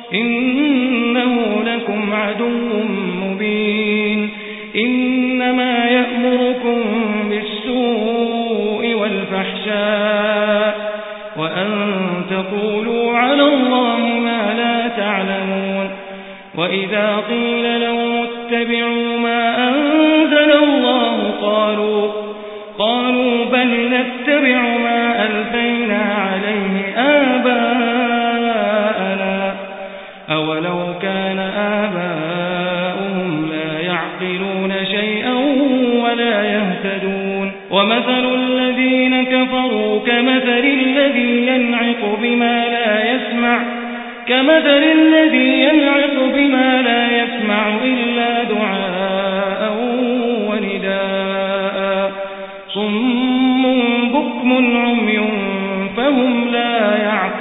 إنه لكم عدو مبين إنما يأمركم بالسوء والفحشاء وأن تقولوا على الله ما لا تعلمون وإذا قيل لهم اتبعوا ما أنزل الله قالوا قالوا بل نتبع ما ألفينا عليه آباءنا أولو كان آباؤهم لا يعقلون شيئا ولا يهتدون ومثل الذين كفروا كمثل الذي ينعق بما لا يسمع كمثل الذي ينعق بما لا يسمع إلا دعاء ونداء صم بكم عمي فهم لا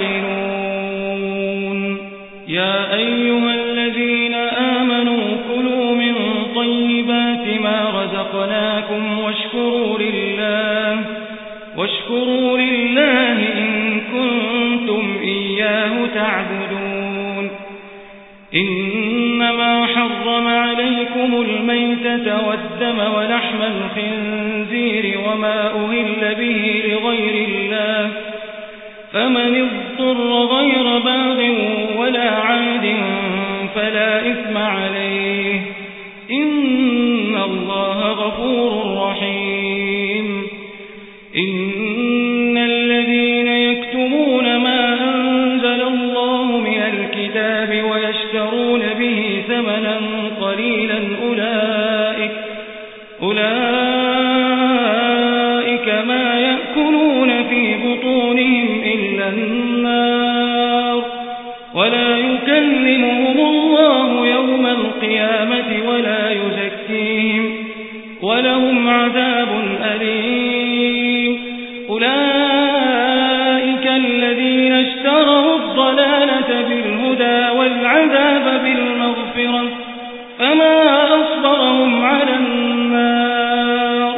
يعقلون يا أيها الذين آمنوا كلوا من طيبات ما رزقناكم واشكروا لله واشكروا لله إن كنتم إياه تعبدون إنما حرم عليكم الميتة والدم ولحم الخنزير وما أهل به لغير الله فمن اضطر غير باغ ولا عاد فلا إثم عليه إن الله غفور رحيم إن الذين يكتمون ما أنزل الله من الكتاب ويشترون به ثمنا قليلا أولئك أولئك ما يأكلون في بطونهم إلا النار ولا يكلمهم الله يوم القيامة ولا يزكيهم ولهم عذاب أليم أولئك الذين اشتروا الضلالة بالهدى والعذاب بالمغفرة فما أصبرهم على النار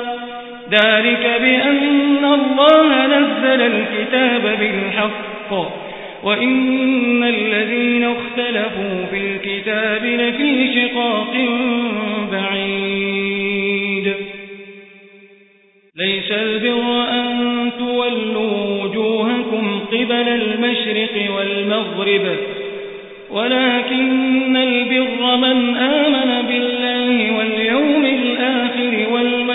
ذلك بأن الله نزل الكتاب بالحق وإن الذين اختلفوا في الكتاب لفي شقاق بعيد ليس البر أن تولوا وجوهكم قبل المشرق والمغرب ولكن البر من آمن بالله واليوم الآخر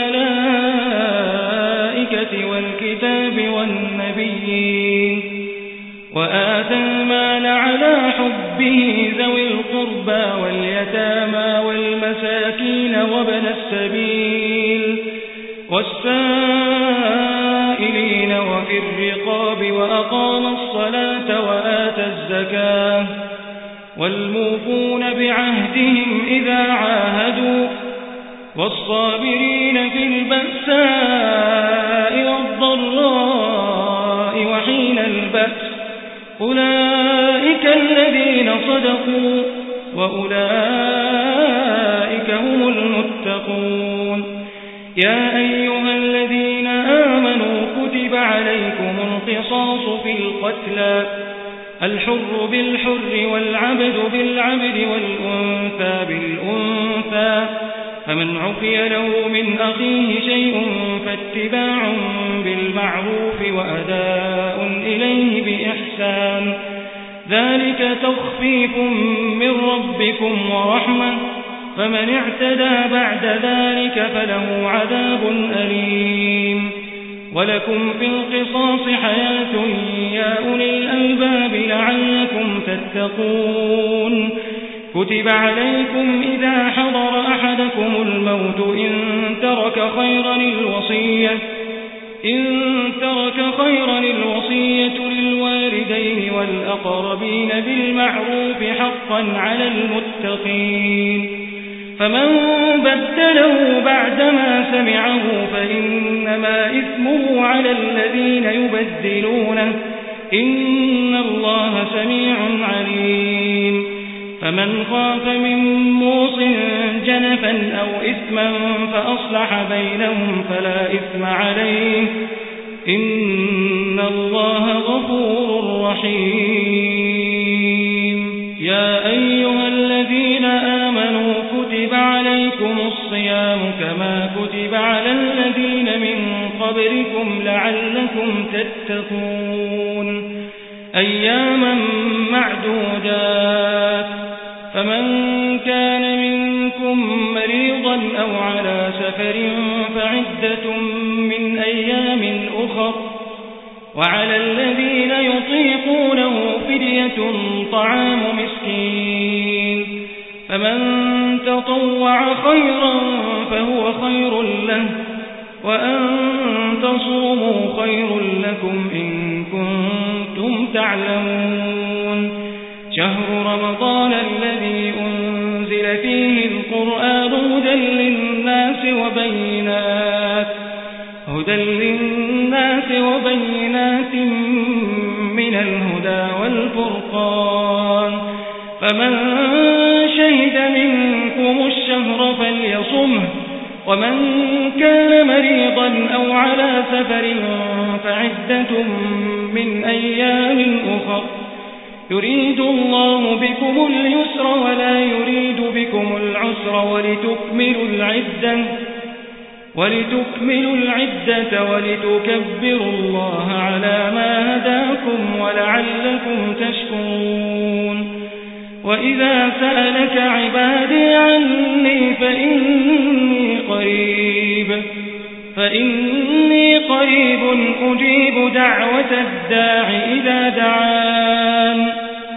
والملائكة والكتاب والنبيين وآتى المال على حبه ذوي القربى واليتامى والمساكين وابن السبيل والسائلين وفي الرقاب وأقام الصلاة وآتى الزكاة والموفون بعهدهم إذا عاهدوا والصابرين في البأساء والضراء وحين البأس أولئك الذين صدقوا وأولئك هم المتقون يا أيها الذين آمنوا كتب عليكم القصاص في القتلى الحر بالحر والعبد بالعبد والأنثى بالأنثى فمن عفي له من أخيه شيء فاتباع بالمعروف وأداء إليه بإحسان ذلك تخفيف من ربكم ورحمة فمن اعتدى بعد ذلك فله عذاب أليم ولكم في القصاص حياة يا أولي الألباب لعلكم تتقون كتب عليكم إذا حضر أحدكم الموت إن ترك خيرا الوصية إن ترك خيرا الوصية للوالدين والأقربين بالمعروف حقا على المتقين فمن بدله بعدما سمعه فإنما إثمه على الذين يبدلونه إن الله سميع عليم فمن خاف من موص جنفا أو إثما فأصلح بينهم فلا إثم عليه إن الله غفور رحيم يا أيها الذين آمنوا كتب عليكم الصيام كما كتب على الذين من قبلكم لعلكم تتقون أياما معدودات فمن كان منكم مريضا أو على سفر فعدة من أيام أخر وعلى الذين يطيقونه فدية طعام مسكين فمن تطوع خيرا فهو خير له وأن تصوموا خير لكم إن كنتم تعلمون شهر رمضان الذي أنزل فيه القرآن هدى للناس وبينات هدى للناس وبينات من الهدى والفرقان فمن شهد منكم الشهر فليصمه ومن كان مريضا أو على سفر فعدة من أيام أخر يريد الله بكم اليسر ولا يريد بكم العسر ولتكملوا العدة ولتكملوا العدة ولتكبروا الله على ما هداكم ولعلكم تشكرون وإذا سألك عبادي عني فإني قريب فإني قريب أجيب دعوة الداع إذا دعان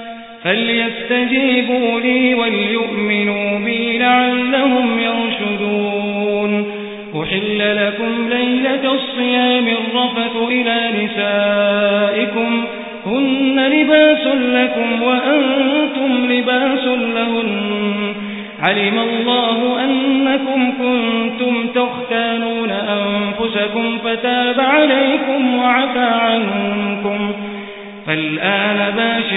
فليستجيبوا لي وليؤمنوا بي لعلهم يرشدون أحل لكم ليلة الصيام الرفث إلى نسائكم هن لباس لكم وأنتم لباس لهن علم الله أنكم كنتم تختانون أنفسكم فتاب عليكم وعفى عنكم فالآن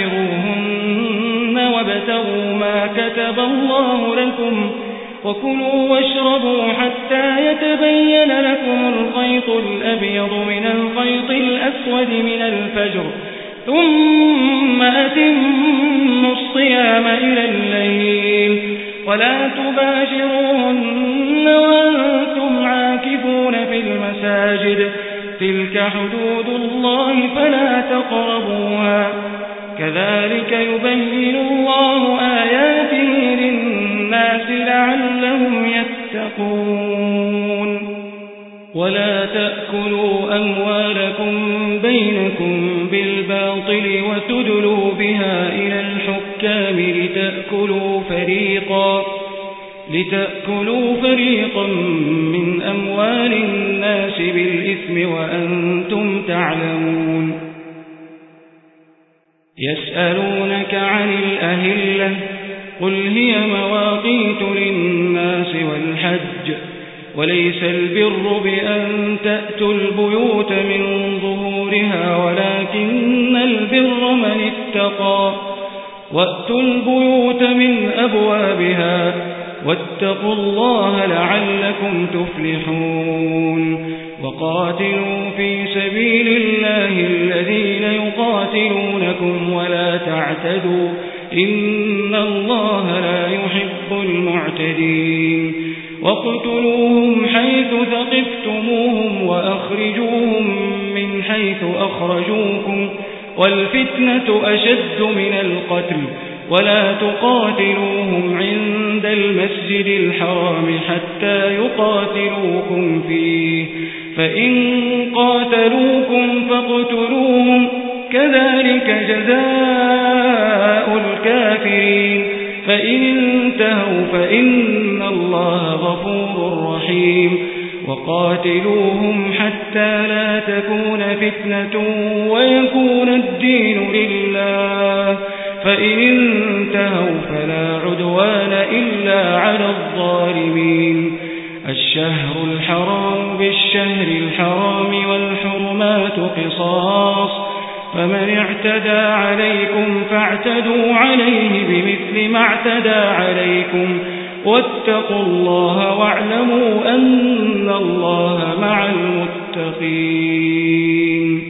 باشروهن وابتغوا ما كتب الله لكم وكلوا واشربوا حتى يتبين لكم الخيط الأبيض من الخيط الأسود من الفجر ثم أتموا الصيام إلى الليل ولا تباشروهن وأنتم عاكفون في المساجد تلك حدود الله فلا تقربوها كذلك يبين الله آياته للناس لعلهم يتقون ولا تأكلوا أموالكم بينكم بالباطل وتدلوا بها إلى الحكام لتأكلوا فريقا لتأكلوا فريقا من أموال الناس بالإثم وأنتم تعلمون يسألونك عن الأهلة قل هي مواقيت للناس والحج وليس البر بأن تأتوا البيوت من ظهورها ولكن البر من اتقى وأتوا البيوت من أبوابها واتقوا الله لعلكم تفلحون وقاتلوا في سبيل الله الذين يقاتلونكم ولا تعتدوا إن الله لا يحب المعتدين واقتلوهم حيث ثقفتموهم وأخرجوهم من حيث أخرجوكم والفتنة أشد من القتل ولا تقاتلوهم عند المسجد الحرام حتى يقاتلوكم فيه فإن قاتلوكم فاقتلوهم كذلك جزاء الكافرين فإن انتهوا فإن الله غفور رحيم وقاتلوهم حتى لا تكون فتنة ويكون الدين لله فإن انتهوا فلا عدوان إلا على الظالمين الشهر الحرام بالشهر الحرام والحرمات قصاص فمن اعتدى عليكم فاعتدوا عليه بمثل ما اعتدى عليكم واتقوا الله واعلموا أن الله مع المتقين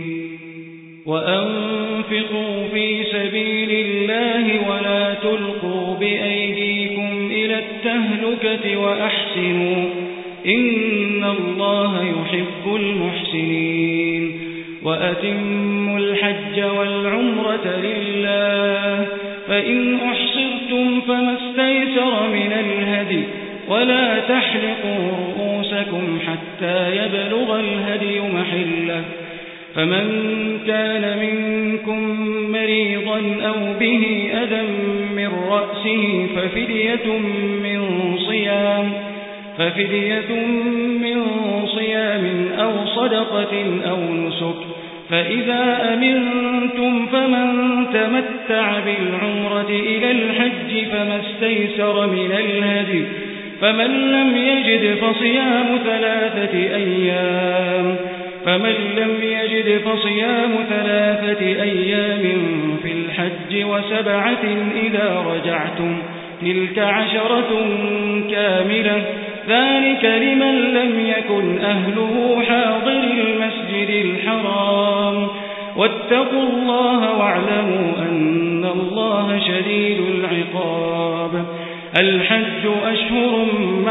وأنفقوا في سبيل الله ولا تلقوا بأيديكم إلى التهلكة وأحسنوا إن الله يحب المحسنين وأتموا الحج والعمرة لله فإن أحصرتم فما استيسر من الهدي ولا تحلقوا رؤوسكم حتى يبلغ الهدي محله فمن كان منكم مريضا أو به أذى من رأسه ففدية من صيام ففدية من صيام أو صدقة أو نسك فإذا أمنتم فمن تمتع بالعمرة إلى الحج فما استيسر من الهدي فمن لم يجد فصيام ثلاثة أيام فمن لم يجد فصيام ثلاثة أيام في الحج وسبعة إذا رجعتم تلك عشرة كاملة ذلك لمن لم يكن أهله حاضر المسجد الحرام واتقوا الله واعلموا أن الله شديد العقاب الحج أشهر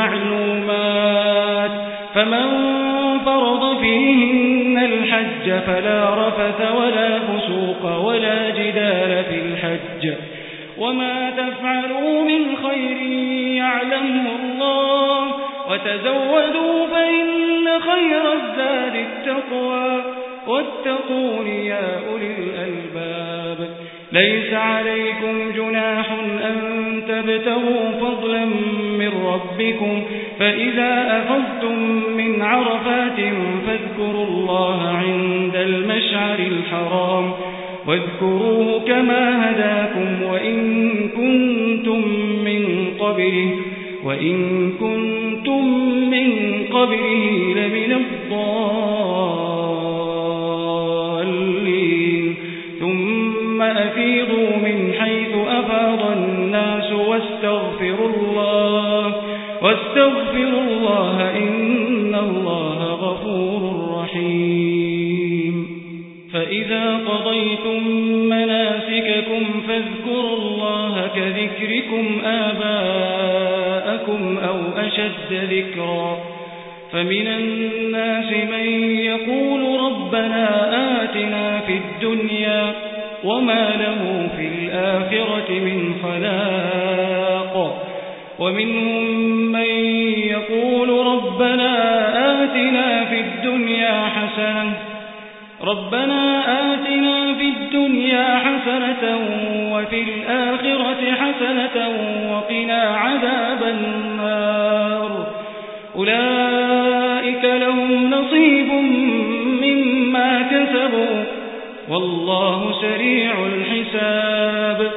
معلومات فمن فرض فيهن الحج فلا رفث ولا فسوق ولا جدال في الحج وما تفعلوا من خير يعلمه الله وتزودوا فإن خير الزاد التقوى واتقون يا أولي الألباب ليس عليكم جناح أن تبتغوا فضلا من ربكم فإذا أفضتم من عرفات فاذكروا الله عند المشعر الحرام واذكروه كما هداكم وإن كنتم من قبله وإن كنتم من قبله لمن الضالين ثم أفيضوا من حيث أفاض الناس واستغفروا الله واستغفروا الله إن الله غفور رحيم فإذا قضيتم مناسككم فاذكروا الله كذكركم آباءكم أو أشد ذكرا فمن الناس من يقول ربنا آتنا في الدنيا وما له في الآخرة من خلاق ومنهم من يقول ربنا آتنا في الدنيا حسنة ربنا آتنا في الدنيا حسنة وفي الآخرة حسنة وقنا عذاب النار أولئك لهم نصيب مما كسبوا والله سريع الحساب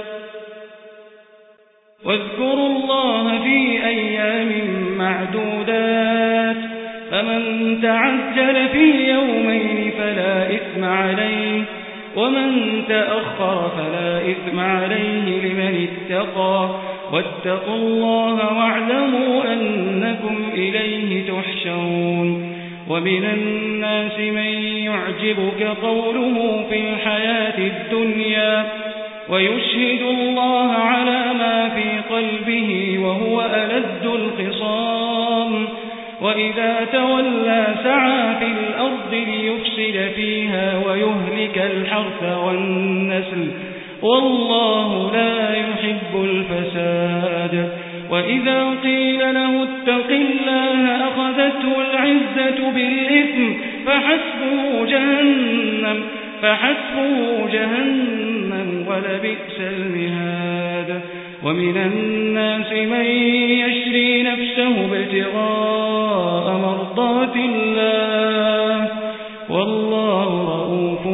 واذكروا الله في أيام معدودات فمن تعجل في يومين فلا إثم عليه ومن تأخر فلا إثم عليه لمن اتقى واتقوا الله واعلموا أنكم إليه تحشرون ومن الناس من يعجبك قوله في الحياة الدنيا ويشهد الله على ما في قلبه وهو ألد الخصام وإذا تولى سعى في الأرض ليفسد فيها ويهلك الحرث والنسل والله لا يحب الفساد وإذا قيل له اتق الله أخذته العزة بالإثم فحسبه جهنم فحسبه جهنم ولبئس المهاد ومن الناس من يشري نفسه ابتغاء مرضات الله والله رؤوف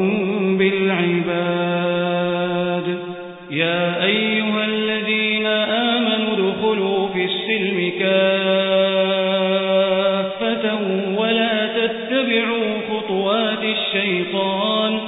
بالعباد يا أيها الذين آمنوا ادخلوا في السلم كافة ولا تتبعوا خطوات الشيطان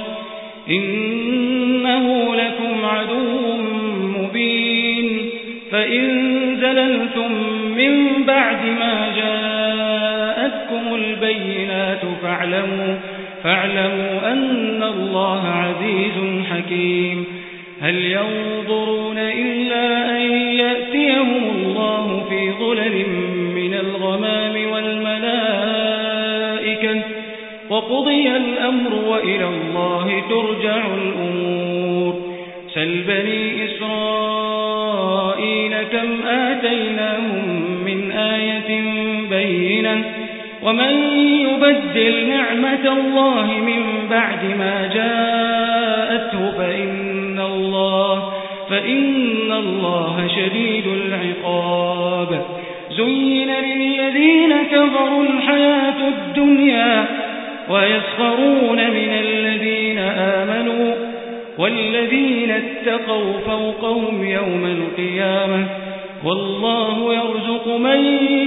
إنه لكم عدو مبين فإن زللتم من بعد ما جاءتكم البينات فاعلموا, فاعلموا أن الله عزيز حكيم هل ينظرون إلا أن يأتيهم الله في ظلل من الغمام والملائكة وقضي الأمر وإلى الله ترجع الأمور سل بني إسرائيل كم آتيناهم من آية بينة ومن يبدل نعمة الله من بعد ما جاءته فإن الله, فإن الله شديد العقاب زين للذين كفروا الحياة الدنيا ويسخرون من الذين آمنوا والذين اتقوا فوقهم يوم القيامة والله يرزق من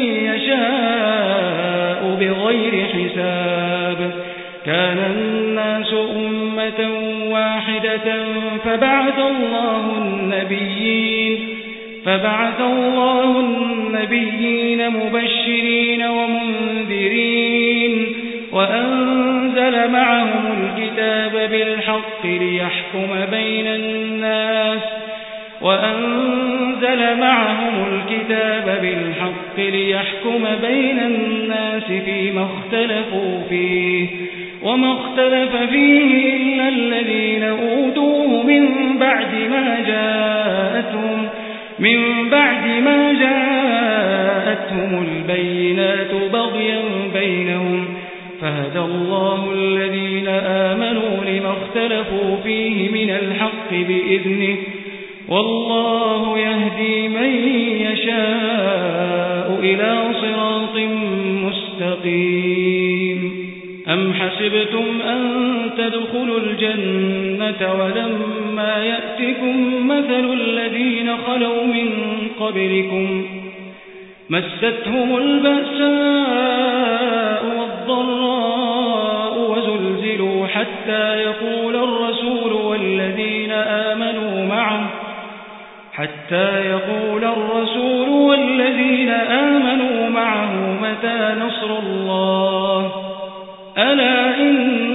يشاء بغير حساب كان الناس أمة واحدة فبعث الله النبيين فبعث الله النبيين مبشرين ومنذرين وأنزل معهم الكتاب بالحق ليحكم بين الناس وأنزل معهم الكتاب بالحق ليحكم بين الناس فيما اختلفوا فيه وما اختلف فيه إلا الذين أوتوه من بعد ما جاءتهم من بعد ما جاءتهم البينات بغيا بينهم فهدى الله الذين آمنوا لما اختلفوا فيه من الحق بإذنه والله يهدي من يشاء إلى صراط مستقيم أم حسبتم أن تدخلوا الجنة ولما يأتكم مثل الذين خلوا من قبلكم مستهم البأساء والضراء وزلزلوا حتى يقول الرسول والذين آمنوا معه حتى يقول الرسول والذين آمنوا معه متى نصر الله ألا إن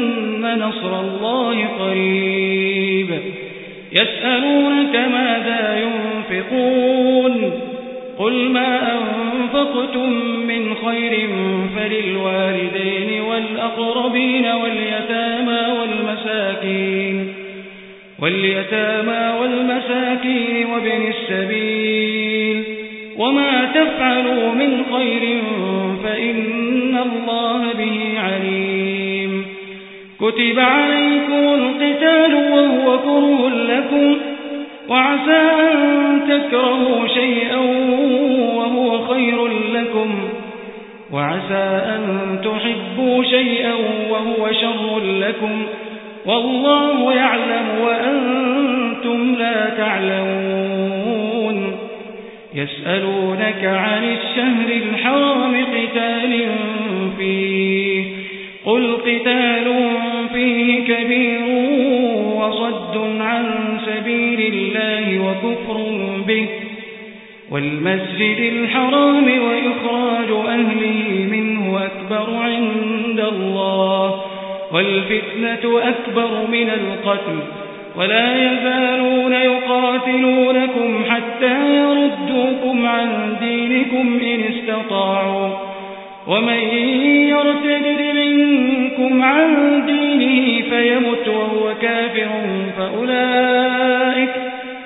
نصر الله قريب يسألونك ماذا ينفقون قل ما أنفقتم من خير فللوالدين والأقربين واليتامى والمساكين واليتامى والمساكين وابن السبيل وما تفعلوا من خير فإن الله به عليم كتب عليكم القتال وهو كره لكم وعسى أن تكرهوا شيئا وهو خير لكم وعسى أن تحبوا شيئا وهو شر لكم والله يعلم وأنتم لا تعلمون يسألونك عن الشهر الحرام قتال فيه قل قتال فيه كبير وصد عن سبيل الله وكفر به والمسجد الحرام وإخراج أهله منه أكبر عند الله والفتنة أكبر من القتل ولا يزالون يقاتلونكم حتى يردوكم عن دينكم إن استطاعوا ومن يرتد منكم عن دينه فيمت وهو كافر فأولئك,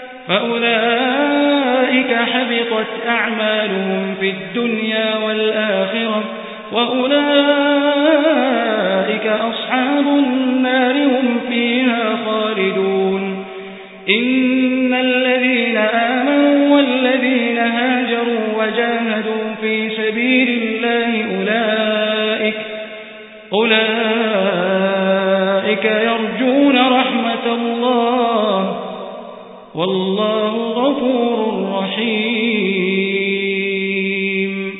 فأولئك حبطت أعمالهم في الدنيا والآخرة وأولئك أصحاب النار هم فيها خالدون إن الذين آمنوا والذين هاجروا وجاهدوا في سبيل الله أولئك, أولئك يرجون رحمة الله والله غفور رحيم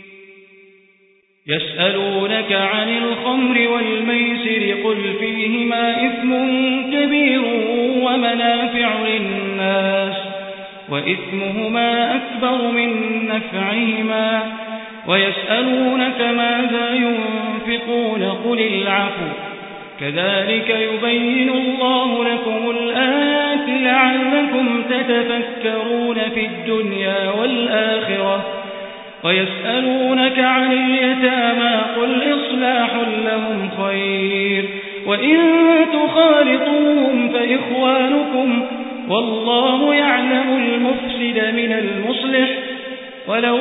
يسألونك عن الخمر والميسر قل فيهما إثم كبير ومنافع للناس وإثمهما أكبر من نفعهما ويسألونك ماذا ينفقون قل العفو كذلك يبين الله لكم الآيات لعلكم تتفكرون في الدنيا والآخرة ويسألونك عن اليتامى قل إصلاح لهم خير وإن تخالطوهم فإخوانكم والله يعلم المفسد من المصلح ولو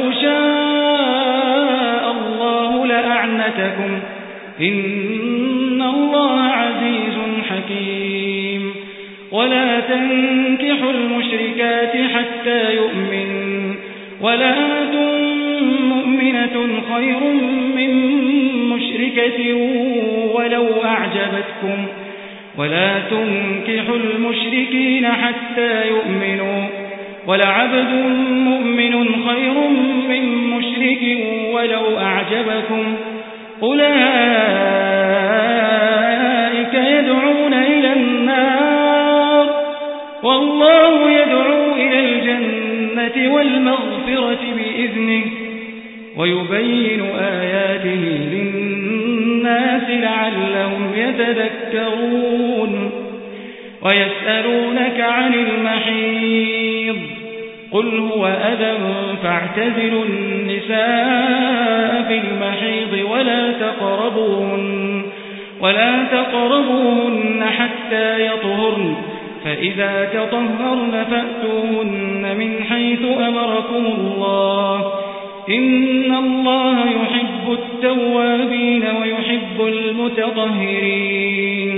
شاء الله لأعنتكم إن الله عزيز حكيم ولا تنكحوا المشركات حتى يؤمنوا ولا مؤمنة خير من مشركة ولو أعجبتكم ولا تنكحوا المشركين حتى يؤمنوا ولعبد مؤمن خير من مشرك ولو أعجبكم أولئك يدعون إلى النار والله يدعو إلى الجنة والمغفرة بإذنه ويبين آياته للناس لعلهم يتذكرون ويسألونك عن المحيض قل هو أذى فاعتزلوا النساء في المحيض ولا تقربوهن ولا تقربوهن حتى يطهرن فإذا تطهرن فأتوهن من حيث أمركم الله إن الله يحب التوابين ويحب المتطهرين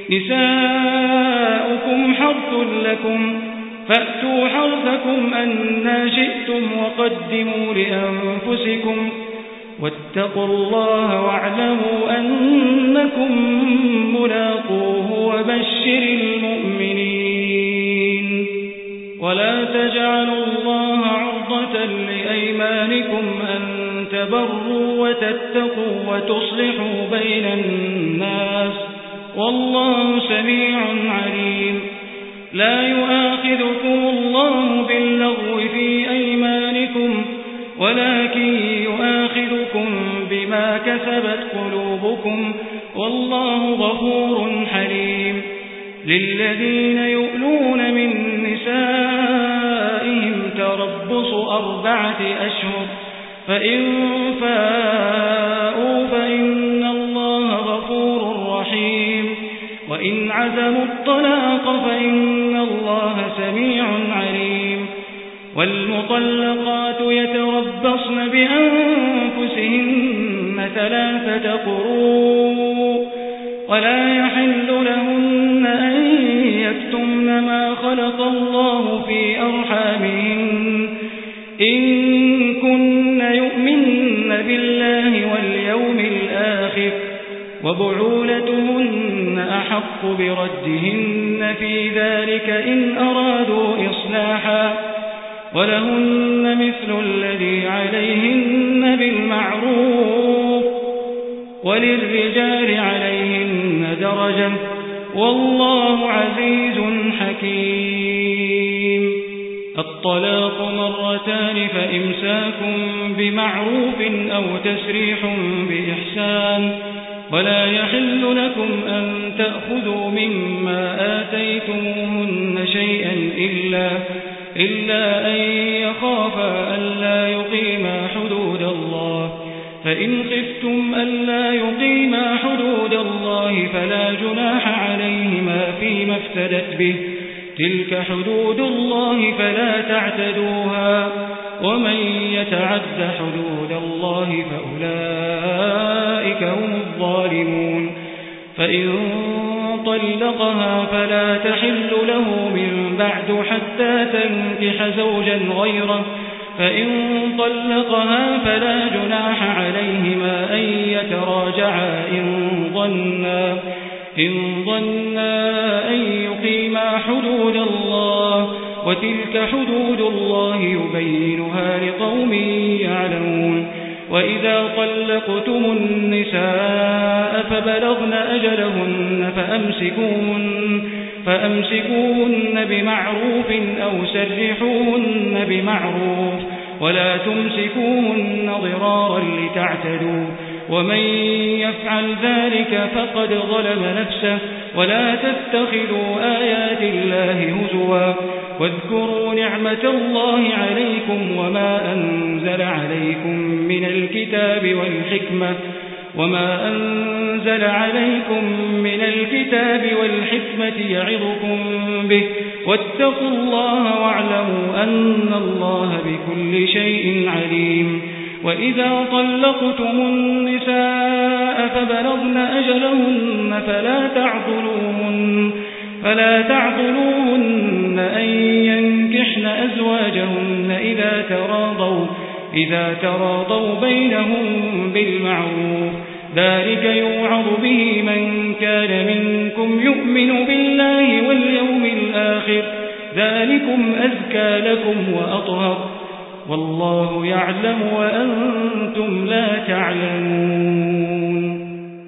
نساؤكم حرث لكم فأتوا حرثكم أنى شئتم وقدموا لأنفسكم واتقوا الله واعلموا أنكم ملاقوه وبشر المؤمنين ولا تجعلوا الله عرضة لأيمانكم أن تبروا وتتقوا وتصلحوا بين الناس والله سميع عليم لا يؤاخذكم الله باللغو في أيمانكم ولكن يؤاخذكم بما كسبت قلوبكم والله غفور حليم. للذين يؤلون من نسائهم تربص أربعة أشهر فإن فاءوا فإن الله غفور رحيم. وإن عزموا الطلاق فإن الله سميع عليم. والمطلقات يتربصن بأنفسهن ثلاثة قروء ولا يحل لهن أن يكتمن ما خلق الله في أرحامهن إن كن يؤمن بالله واليوم الآخر وبعولتهن أحق بردهن في ذلك إن أرادوا إصلاحا ولهن مثل الذي عليهن بالمعروف وللرجال عليهن درجة والله عزيز حكيم. الطلاق مرتان فإمساك بمعروف أو تسريح بإحسان ولا يحل لكم أن تأخذوا مما آتيتموهن شيئا إلا, إلا أن يخافا ألا يقيما حدود الله فإن خفتم ألا يقيما حدود الله فلا جناح عليهما فيما افتدت به تلك حدود الله فلا تعتدوها ومن يتعد حدود الله فأولئك هم الظالمون. فإن طلقها فلا تحل له من بعد حتى تنكح زوجا غيره فإن طلقها فلا جناح عليهما أن يتراجعا إن ظنا إن ظنا أن يقيما حدود الله وتلك حدود الله يبينها لقوم يعلمون. وإذا طلقتم النساء فبلغن أجلهن فأمسكوهن, فأمسكوهن بمعروف أو سرحوهن بمعروف ولا تمسكوهن ضرارا لتعتدوا ومن يفعل ذلك فقد ظلم نفسه ولا تتخذوا آيات الله هزوا واذكروا نعمة الله عليكم وما أنزل عليكم من الكتاب والحكمة وما أنزل عليكم من الكتاب والحكمة يعظكم به واتقوا الله واعلموا أن الله بكل شيء عليم. وإذا طلقتم النساء فبلغن أجلهن فلا تعضلوهن, فلا تعضلوهن أن ينكحن أزواجهن إذا تراضوا, إذا تراضوا بينهم بالمعروف ذلك يوعظ به من كان منكم يؤمن بالله واليوم الآخر ذلكم أزكى لكم وأطهر والله يعلم وأنتم لا تعلمون.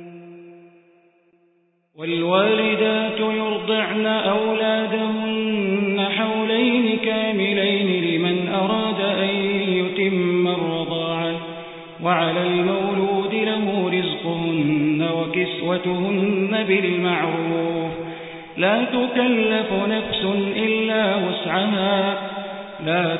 والوالدات يرضعن أولادهن حولين كاملين لمن أراد أن يتم الرضاعة وعلى المولود له رزقهن وكسوتهن بالمعروف لا تكلف نفس إلا وسعها لا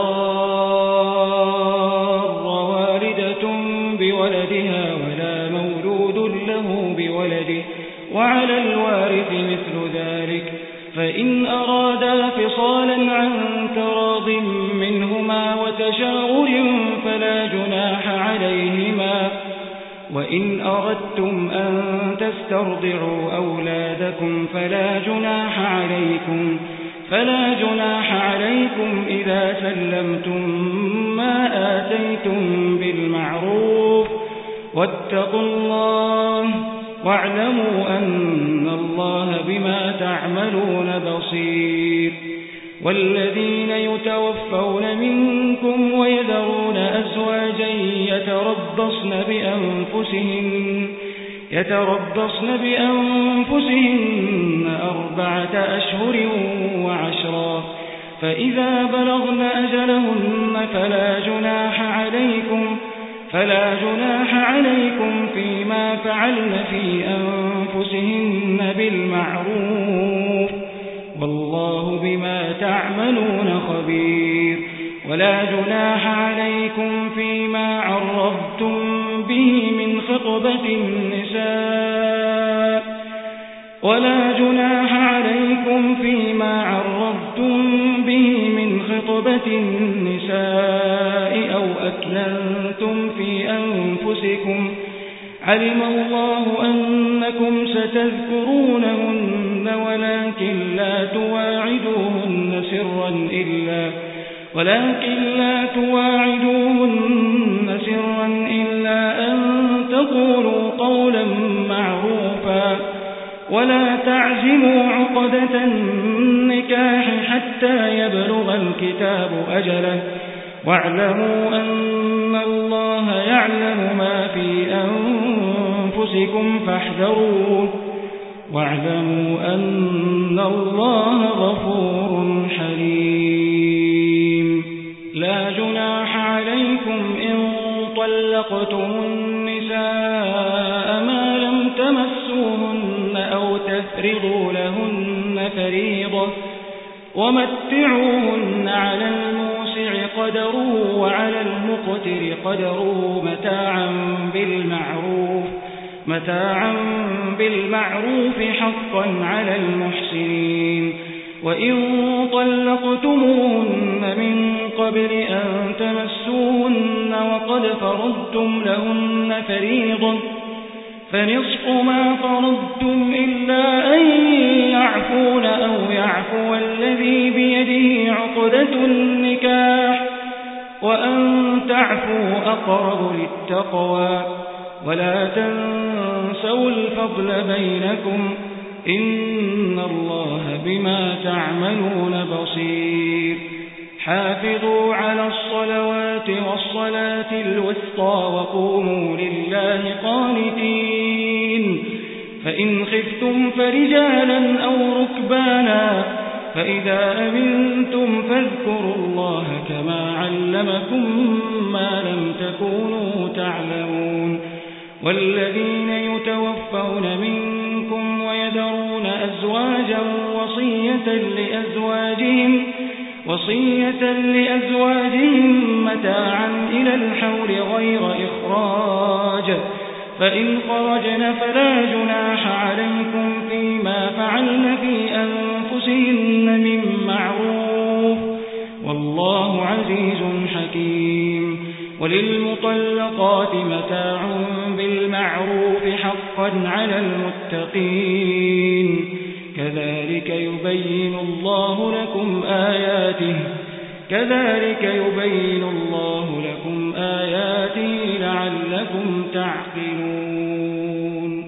تضار والدة بولدها ولا مولود له بولده وعلى الوارث مثل ذلك فإن أرادا فصالا عن تراض منهما وتشاور فلا جناح عليهما. وإن أردتم أن تسترضعوا أولادكم فلا جناح عليكم فلا جناح عليكم إذا سلمتم ما آتيتم بالمعروف واتقوا الله واعلموا أن الله بما تعملون بصير. والذين يتوفون منكم ويذرون أزواجا يتربصن بأنفسهن يتربصن بأنفسهن أربعة أشهر وعشرا فإذا بلغن أجلهن فلا جناح عليكم فلا جناح عليكم فيما فعلن في أنفسهن بالمعروف والله بما تعملون خبير. ولا جناح عليكم فيما عرضتم به من خطبة النساء ولا جناح عليكم فيما عرضتم به من خطبة النساء أو أكننتم في أنفسكم علم الله أنكم ستذكرونهن ولكن لا تواعدوهن سرا إلا ولكن لا تواعدوهن سرا إلا أن تقولوا قولا معروفا ولا تعزموا عقدة النكاح حتى يبلغ الكتاب أجله واعلموا أن الله يعلم ما في أنفسكم فاحذروه واعلموا أن الله غفور حليم. لا جناح عليكم إن طلقتم النساء ما لم تمسوهن أو تفرضوا لهن فريضة ومتعوهن على الموسع قدره وعلى المقتر قدره متاعا بالمعروف متاعا بالمعروف حقا على المحسنين. وإن طلقتموهن من قبل أن تمسوهن وقد فرضتم لهن فريضة فنصف ما فرضتم إلا أن يعفون أو يعفو الذي بيده عقدة النكاح وأن تعفوا أقرب للتقوى ولا تنسوا الفضل بينكم إن الله بما تعملون بصير. حافظوا على الصلوات والصلاة الوسطى وقوموا لله قانتين. فإن خفتم فرجالا أو ركبانا فإذا أمنتم فاذكروا الله كما علمكم ما لم تكونوا تعلمون. والذين يتوفون منكم ويذرون أزواجا وصية لأزواجهم وصية لأزواجهم متاعا إلى الحول غير إخراج فإن خرجن فلا جناح عليكم فيما فعلن في أنفسهن من معروف والله عزيز حكيم. وللمطلقات متاع بالمعروف حقا على المتقين كذلك يبين الله لكم آياته كذلك يبين الله لكم آياته لعلكم تعقلون.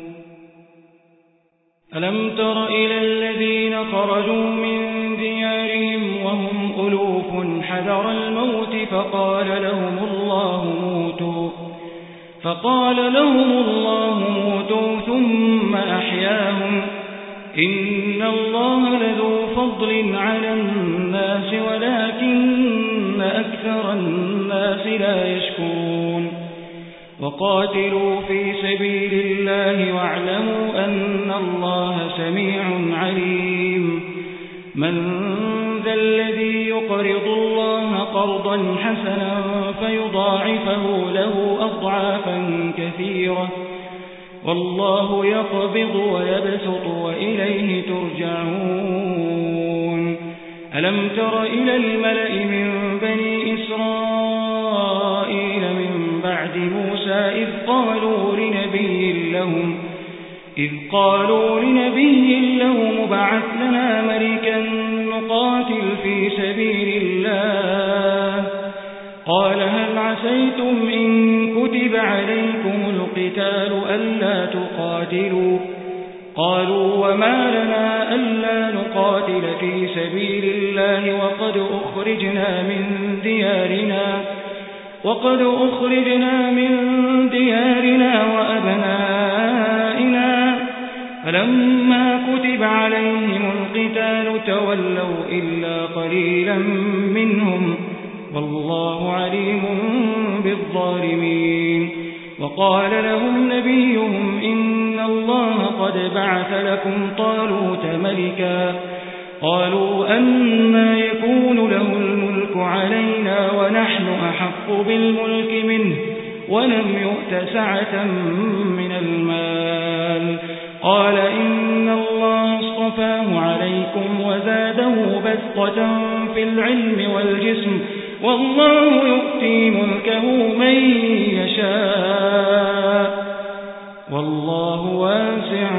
ألم تر إلى الذين خرجوا من ديارهم وهم ألوف حذر الموت فقال لهم الله موتوا فقال لهم الله موتوا ثم أحياهم إن الله لذو فضل على الناس ولكن أكثر الناس لا يشكرون. وقاتلوا في سبيل الله واعلموا أن الله سميع عليم. من ذا الذي يقرض الله قرضا حسنا فيضاعفه له أضعافا كثيرة والله يقبض ويبسط وإليه ترجعون. ألم تر إلى الملأ من بني إسرائيل من بعد موسى إذ قالوا لنبي لهم إذ قالوا لنبي لهم ابعث لنا ملكا نقاتل في سبيل الله قال هل عسيتم إن كتب عليكم القتال ألا تقاتلوا قالوا وما لنا ألا نقاتل في سبيل الله وقد أخرجنا من ديارنا وقد أخرجنا من ديارنا وأبنائنا فلما كتب عليهم القتال تولوا إلا قليلا منهم والله عليم بالظالمين. وقال لهم نبيهم إن الله قد بعث لكم طالوت ملكا. قالوا أنى يكون له الملك علينا ونحن أحق بالملك منه ولم يؤت سعة من المال. قال إن الله اصطفاه عليكم وزاده بسطة في العلم والجسم والله يؤتي ملكه من يشاء والله واسع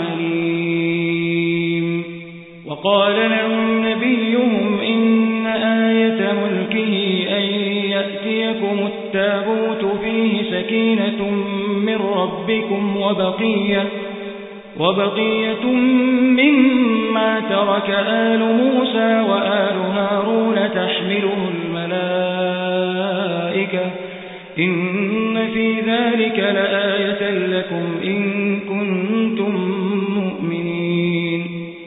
عليم. وقال لهم نبيهم إن آية ملكه أن يأتيكم التابوت فيه سكينة من ربكم وبقية, وبقية مما ترك آل موسى وآل هارون تحمله الملائكة إن في ذلك لآية لكم إن كنتم مؤمنين.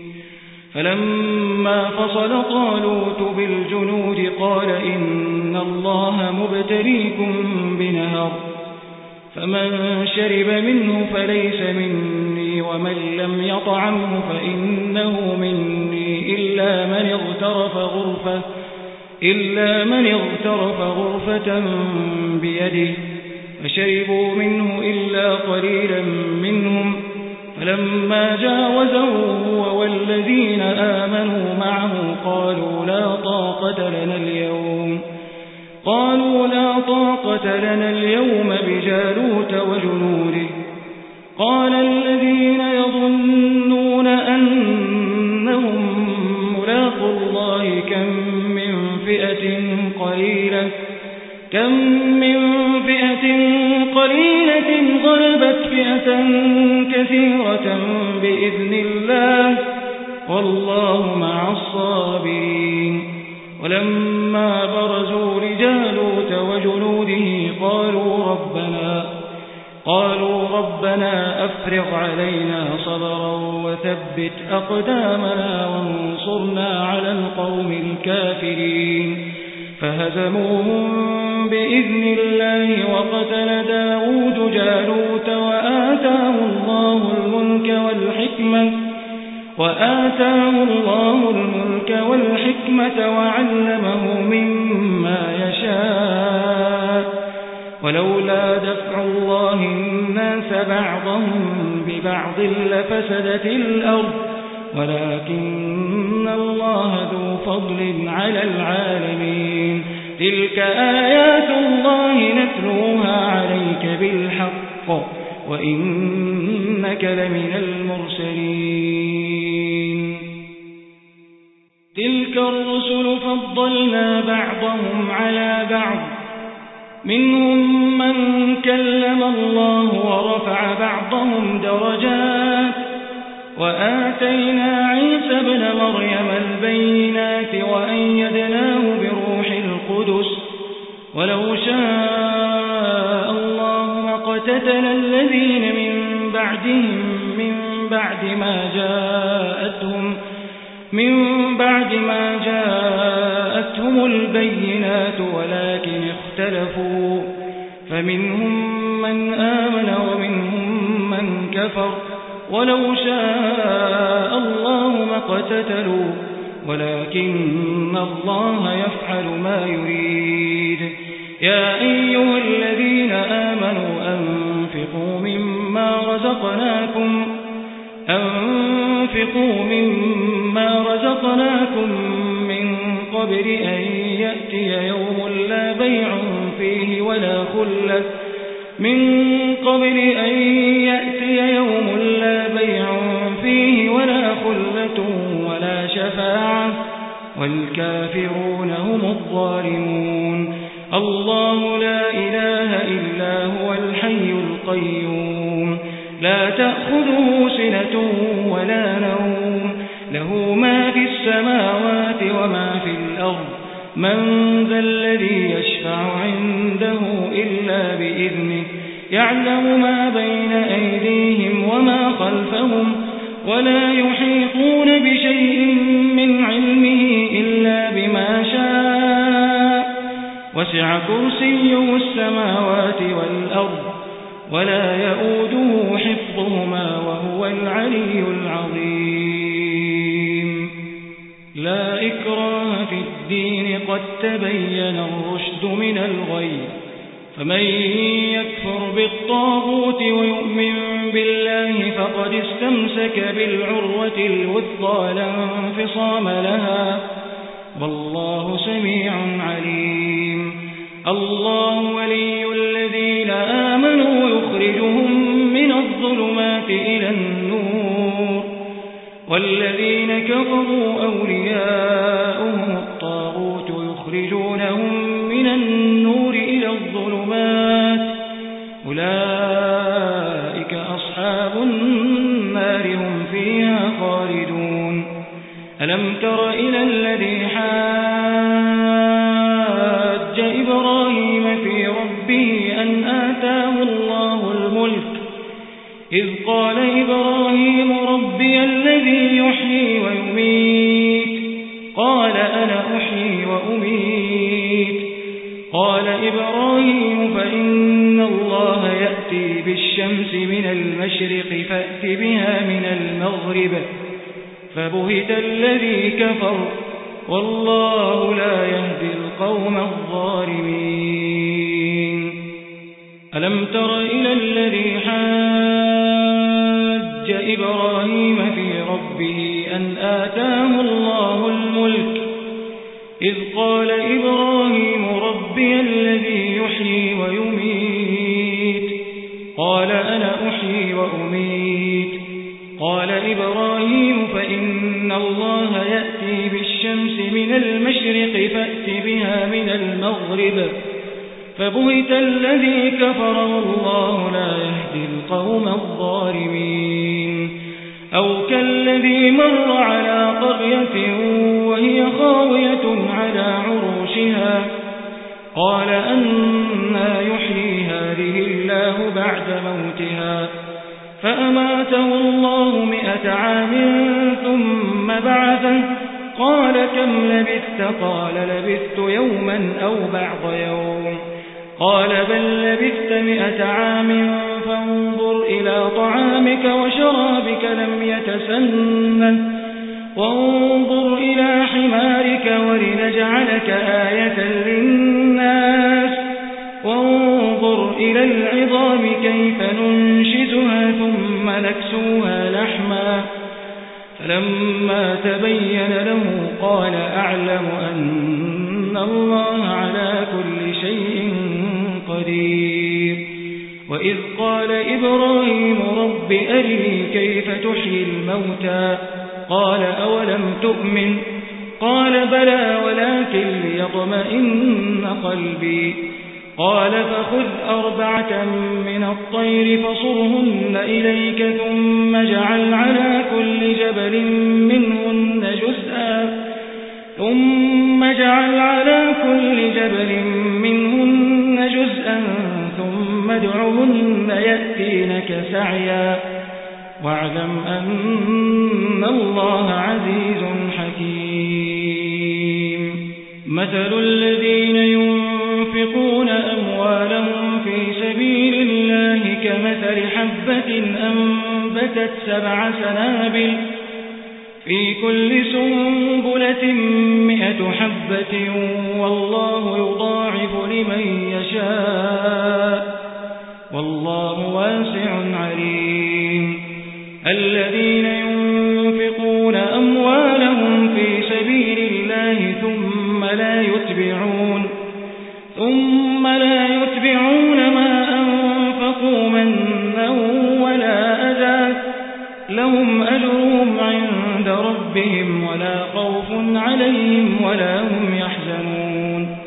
فلما فصل طالوت بالجنود قال إن الله مبتليكم بنهر فمن شرب منه فليس مني ومن لم يطعمه فإنه مني إلا من اغترف غرفة إلا من اغترف غرفة بيده فشربوا منه إلا قليلا منهم. فلما جاوزه هو والذين آمنوا معه قالوا لا طاقة لنا اليوم قالوا لا طاقة لنا اليوم بجالوت وجنوده. قال الذين يظنون أنهم ملاقو الله كم من فئة قليلة كم من فئة قليلة غلبت فئة كثيرة بإذن الله والله مع الصابرين. ولما برزوا لجالوت وجنوده قالوا ربنا قالوا ربنا أفرغ علينا صبرا وثبت أقدامنا وانصرنا على القوم الكافرين. فهزموهم بإذن الله وقتل داود جالوت وآتاه الله الملك والحكمة وآتاه الله الملك والحكمة وعلمه مما يشاء ولولا دفع الله الناس بعضهم ببعض لفسدت الأرض ولكن الله ذو فضل على العالمين. تلك آيات الله نتلوها عليك بالحق وإنك لمن المرسلين. تلك الرسل فضلنا بعضهم على بعض منهم من كلم الله ورفع بعضهم درجات وآتينا عيسى ابن مريم البينات وأيدناه بروح القدس ولو شاء الله ما اقتتل الذين من بعدهم من بعد ما جاءتهم من بعد ما جاءتهم البينات ولكن اختلفوا فمنهم من آمن ومنهم من كفر ولو شاء الله ما اقتتلوا ولكن الله يفعل ما يريد. يا أيها الذين آمنوا أنفقوا مما رزقناكم أنفقوا مما رزقناكم من قبل أن يأتي يوم لا بيع فيه ولا خلة من قبل أن يأتي يوم لا بيع فيه ولا خلة ولا شفاعة والكافرون هم الظالمون. الله لا إله إلا هو الحي القيوم لا تأخذه سنة ولا نوم له ما في السماوات وما في الأرض من ذا الذي يشفع عنده إلا بإذنه يعلم ما بين أيديهم وما خلفهم ولا يحيطون بشيء من علمه إلا بما شاء وسع كرسيه السماوات والأرض ولا يؤوده حفظهما وهو العلي العظيم. لا إكراه في الدين قد تبين الرشد من الغي، فمن يكفر بالطاغوت ويؤمن بالله فقد استمسك بالعروة الوثقى لا انفصام لها، والله سميع عليم. الله ولي الذين آمنوا يخرجهم من الظلمات إلى النور، والذين كفروا أولياؤهم الطاغوت يخرجونهم من النور إلى الظلمات، أولئك أصحاب النار هم فيها خالدون. ألم تر إلى الذي حاج إبراهيم في ربه أن آتاه الله الملك، إذ قال إبراهيم ربي الذي يحيي ويميت، قال أنا أحيي وأميت. قال إبراهيم فإن الله يأتي بالشمس من المشرق فأت بها من المغرب، فبهت الذي كفر والله لا يهدي القوم الظالمين. ألم تر إلى الذي حاج إبراهيم في ربه أن آتاه الله الملك، إذ قال إبراهيم ربي الذي يحيي ويميت، قال أنا أحيي وأميت. قال إبراهيم فإن الله يأتي بالشمس من المشرق فأت بها من المغرب، فبهت الذي كفر والله لا يهدي القوم الظالمين. أو كالذي مر على قرية وهي خاوية على عروشها، قال أنى يحيي هذه الله بعد موتها، فأماته الله مئة عام ثم بعثه، قال كم لبثت؟ قال لبثت يوما أو بعض يوم، قال بل لبثت مئة عام فانظر إلى طعامك وشرابك لم يتسنه، وانظر إلى حمارك ولنجعلك آية للناس، وانظر إلى العظام كيف ننشزها ثم نكسوها لحما، فلما تبين له قال أعلم أن الله على كل شيء قدير. وإذ قال إبراهيم رب أرني كيف تحيي الموتى، قال أولم تؤمن؟ قال بلى ولكن ليطمئن قلبي. قال فخذ أربعة من الطير فصرهن إليك ثم اجعل على كل جبل منهن جزءا ثم اجعل على كل جبل منهن جزءا ثم ادعهن يأتينك سعيا، واعلم أن الله عزيز حكيم. مثل الذين ينفقون أموالهم في سبيل الله كمثل حبة أنبتت سبع سنابل في كل سنبلة مئة حبة والله يضاعف لمن يشاء والله واسع عليم. الذين ينفقون أموالهم في سبيل الله ثم لا يتبعون ثم لا يتبعون ما أنفقوا منا ولا أذى لهم أجرهم عند ربهم ولا خوف عليهم ولا هم يحزنون.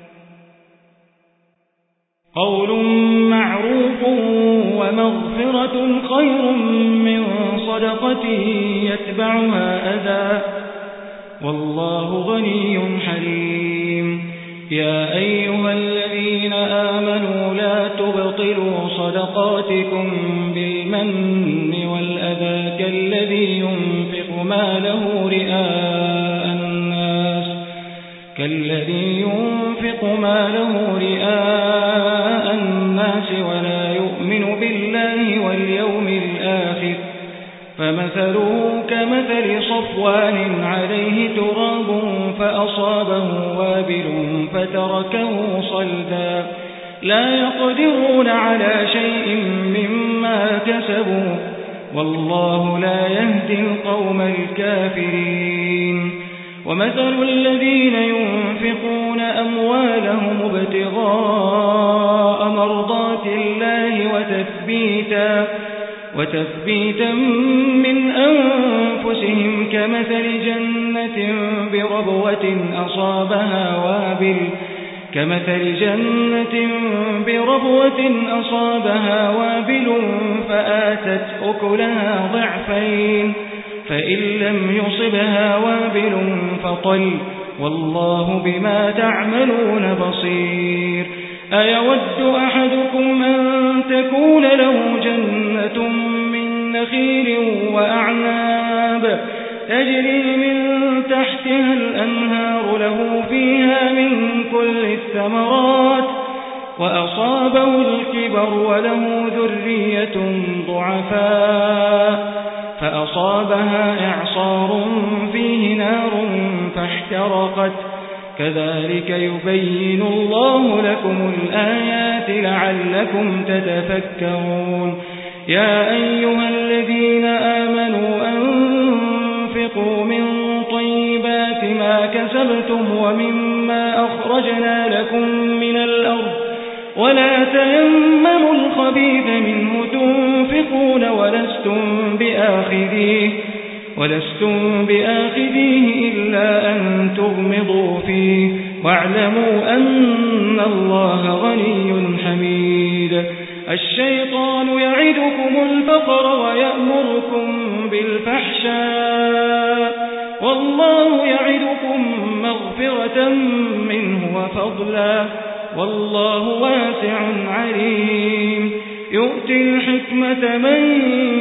قول معروف ومغفرة خير من صدقة يتبعها أذى والله غني حليم. يا أيها الذين آمنوا لا تبطلوا صدقاتكم بالمن والأذى كالذي ينفق ماله رئاء الناس كالذي ينفق ماله رئاء الناس ولا يؤمن بالله واليوم الآخر فمثله كمثل صفوان عليه تراب فأصابه وابل فتركه صلدا لا يقدرون على شيء مما كسبوا والله لا يهدي القوم الكافرين ومثل الذين ينفقون أموالهم ابتغاء مرضات الله وتثبيتا وتثبيتا من أنفسهم كمثل جنة بربوة أصابها وابل كمثل جنة بربوة أصابها وابل فآتت أكلها ضعفين فإن لم يصبها وابل فطل والله بما تعملون بصير أيود أحدكم أن تكون له جنة من نخيل وأعناب تجري من تحتها الأنهار له فيها من كل الثمرات وأصابه الكبر وله ذرية ضعفاء فأصابها إعصار فيه نار فاحترقت كذلك يبين الله لكم الآيات لعلكم تتفكرون يا أيها الذين آمنوا أنفقوا من طيبات ما كسبتم ومما أخرجنا لكم من الأرض ولا تيمموا الخبيث منه تنفقون ولستم بآخذيه ولستم بآخذيه إلا أن تغمضوا فيه واعلموا أن الله غني حميد الشيطان يعدكم الفقر ويأمركم بالفحشاء والله يعدكم مغفرة منه وفضلا والله واسع عليم يؤتي الحكمة من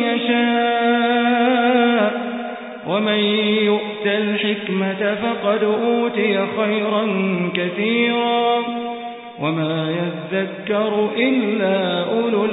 يشاء ومن يؤت الحكمة فقد أوتي خيرا كثيرا وما يذكر إلا أولو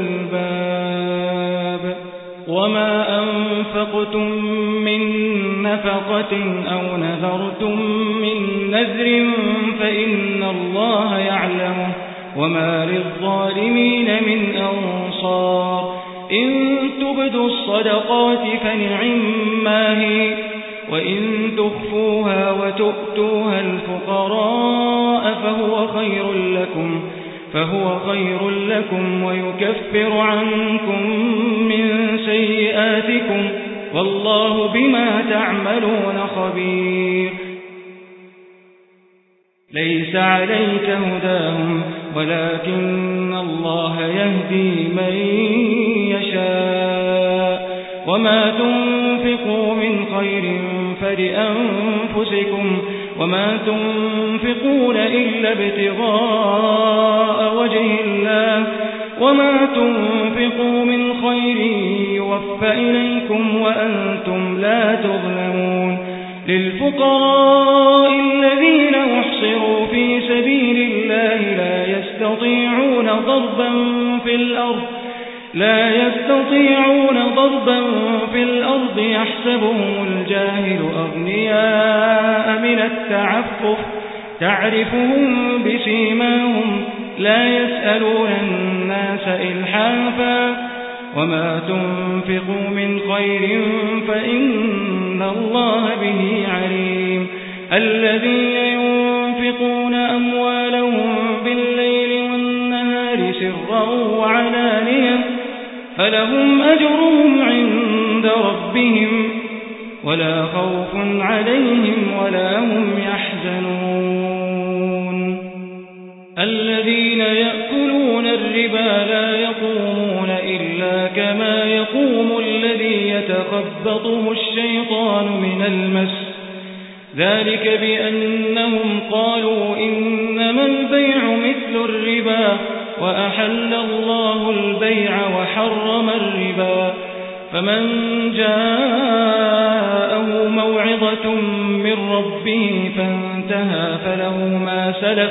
الألباب وما أنفقتم من نفقة أو نذرتم من نذر فإن الله يعلمه وما للظالمين من أنصار إن تبدوا الصدقات فنعما هي وإن تخفوها وتؤتوها الفقراء فهو خير لكم فهو خير لكم ويكفر عنكم من سيئاتكم والله بما تعملون خبير ليس عليك هداهم ولكن الله يهدي من يشاء وما تنفقوا من خير فلأنفسكم وما تنفقون إلا ابتغاء وجه الله وما تنفقوا من خير يوفى إليكم وأنتم لا تظلمون للفقراء الذين أحصروا في سبيل الله لا يستطيعون ضربا في الأرض لا يستطيعون ضربا في الأرض يحسبهم الجاهل أغنياء من التعفف تعرفهم بسيماهم لا يسألون الناس إلحافا وما تنفقوا من خير فإن الله به عليم الذين ينفقون أموالهم بالليل والنهار سرا وعلانية فلهم أجرهم عند ربهم ولا خوف عليهم ولا هم يحزنون الذين يأكلون الربا لا يقومون إلا كما يقوم الذي يتخبطه الشيطان من المس ذلك بأنهم قالوا إنما البيع مثل الربا وأحل الله البيع وحرم الربا فمن جاءه موعظة من ربه فانتهى فله ما سلف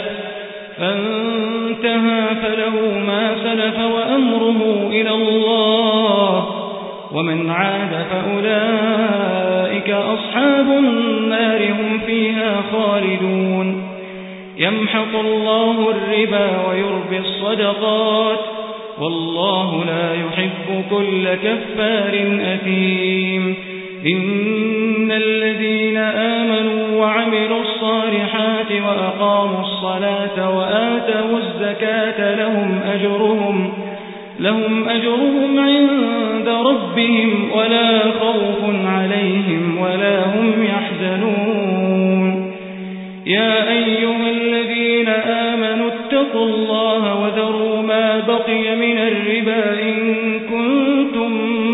فانتهى فله ما سلف وأمره إلى الله ومن عاد فأولئك أصحاب النار هم فيها خالدون يمحق الله الربا ويربي الصدقات والله لا يحب كل كفار أثيم إن الذين آمنوا وعملوا الصالحات وأقاموا الصلاة وآتوا الزكاة لهم أجرهم لهم أجرهم عند ربهم ولا خوف عليهم ولا هم يحزنون يا أيها الذين آمنوا اتقوا الله وذروا ما بقي من الربا إن كنتم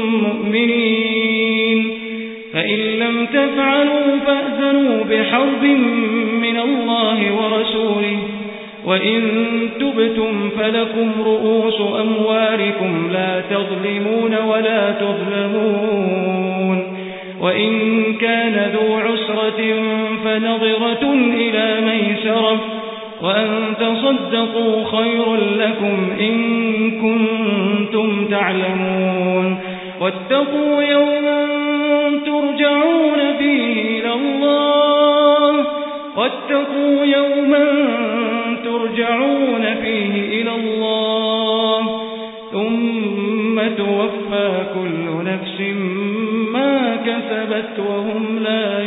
مؤمنين فإن لم تفعلوا فأذنوا بحرب من الله ورسوله وإن تبتم فلكم رؤوس أموالكم لا تظلمون ولا تظلمون وإن كان ذو عسرة فنظرة إلى ميسرة وأن تصدقوا خير لكم إن كنتم تعلمون واتقوا يوما ترجعون فيه إلى الله واتقوا يوما ترجعون فيه إلى الله ثم توفى كل نفس ما كسبت وهم لا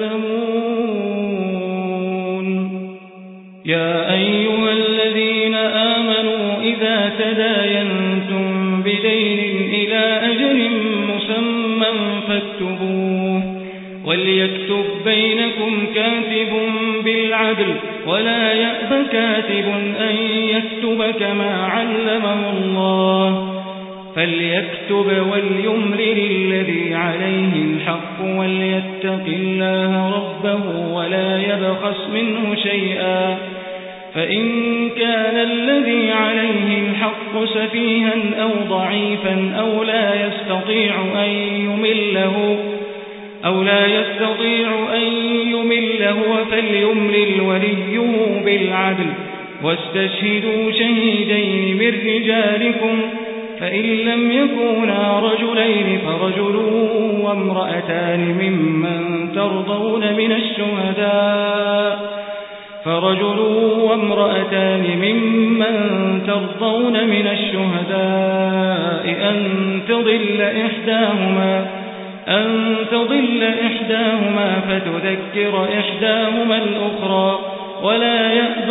يظلمون يا أيها الذين آمنوا إذا تداينتم بدين إلى أجل مسمى فاكتبوه وليكتب بينكم كاتب بالعدل ولا يأب كاتب أن يكتب كما علمه الله فليكتب وليملل الذي عليه الحق وليتق الله ربه ولا يبخس منه شيئا فإن كان الذي عليه الحق سفيها أو ضعيفا أو لا يستطيع أن يمله أو لا يستطيع أن يمله فليملل وليه بالعدل واستشهدوا شهيدين من رجالكم فإن لم يكونا رجلين فرجل وامرأتان ممن ترضون من الشهداء فرجل وامرأتان ممن ترضون من الشهداء أن تضل إحداهما أن تضل إحداهما فتذكر إحداهما الأخرى ولا يأبى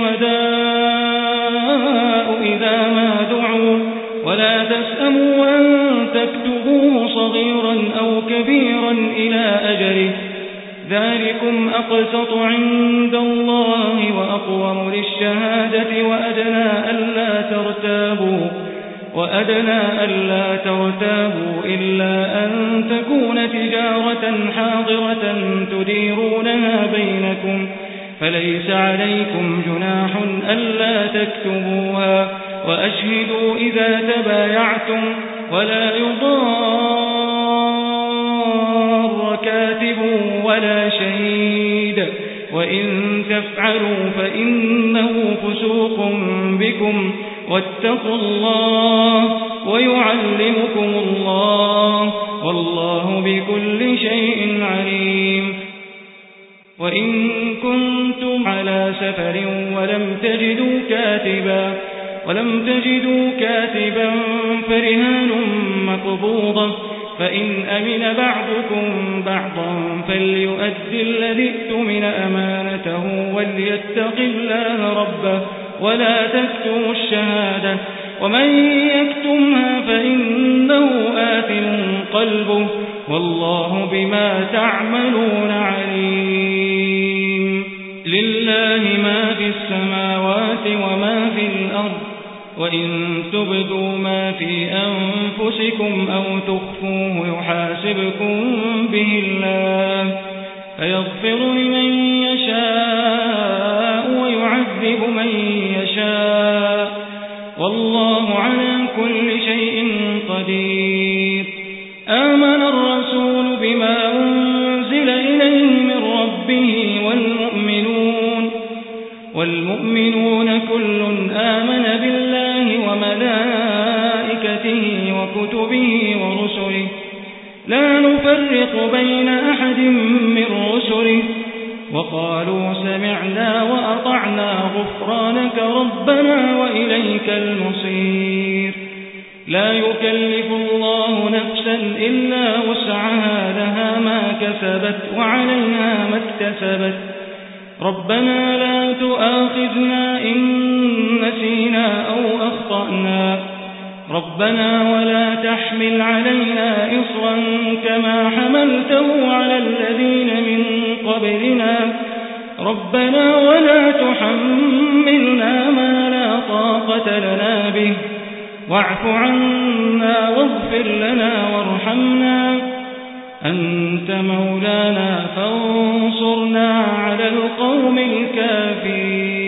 الشهداء إذا ما دعوا ولا تسأموا أن تكتبوه صغيرا أو كبيرا إلى أجله ذلكم أقسط عند الله وأقوم للشهادة وأدنى ألا ترتابوا وأدنى ألا ترتابوا إلا أن تكون تجارة حاضرة تديرونها بينكم فليس عليكم جناح ألا تكتبوها وأشهدوا إذا تبايعتم ولا يضار كاتب ولا شهيد وإن تفعلوا فإنه فسوق بكم واتقوا الله ويعلمكم الله والله بكل شيء عليم وإن كنتم على سفر ولم تجدوا كاتبا ولم تجدوا كاتبا فرهان مقبوضة فإن أمن بعضكم بعضا فليؤدي الذي اؤتمن أمانته وليتق الله ربه ولا تكتموا الشهادة ومن يكتمها فإنه آثم قلبه والله بما تعملون عليم لله ما في السماوات وما في الأرض وإن تبدوا ما في أنفسكم أو تخفوه يحاسبكم به الله فيغفر لمن يشاء ويعذب من يشاء والله على كل شيء قدير والمؤمنون كل آمن بالله وملائكته وكتبه ورسله لا نفرق بين أحد من رسله وقالوا سمعنا وأطعنا غفرانك ربنا وإليك المصير لا يكلف الله نفسا إلا وسعها لها ما كسبت وعليها ما اكتسبت ربنا لا تؤاخذنا إن نسينا أو أخطأنا ربنا ولا تحمل علينا إصرا كما حملته على الذين من قبلنا ربنا ولا تحملنا ما لا طاقة لنا به واعف عنا واغفر لنا وارحمنا أنت مولانا فانصرنا على القوم الكافرين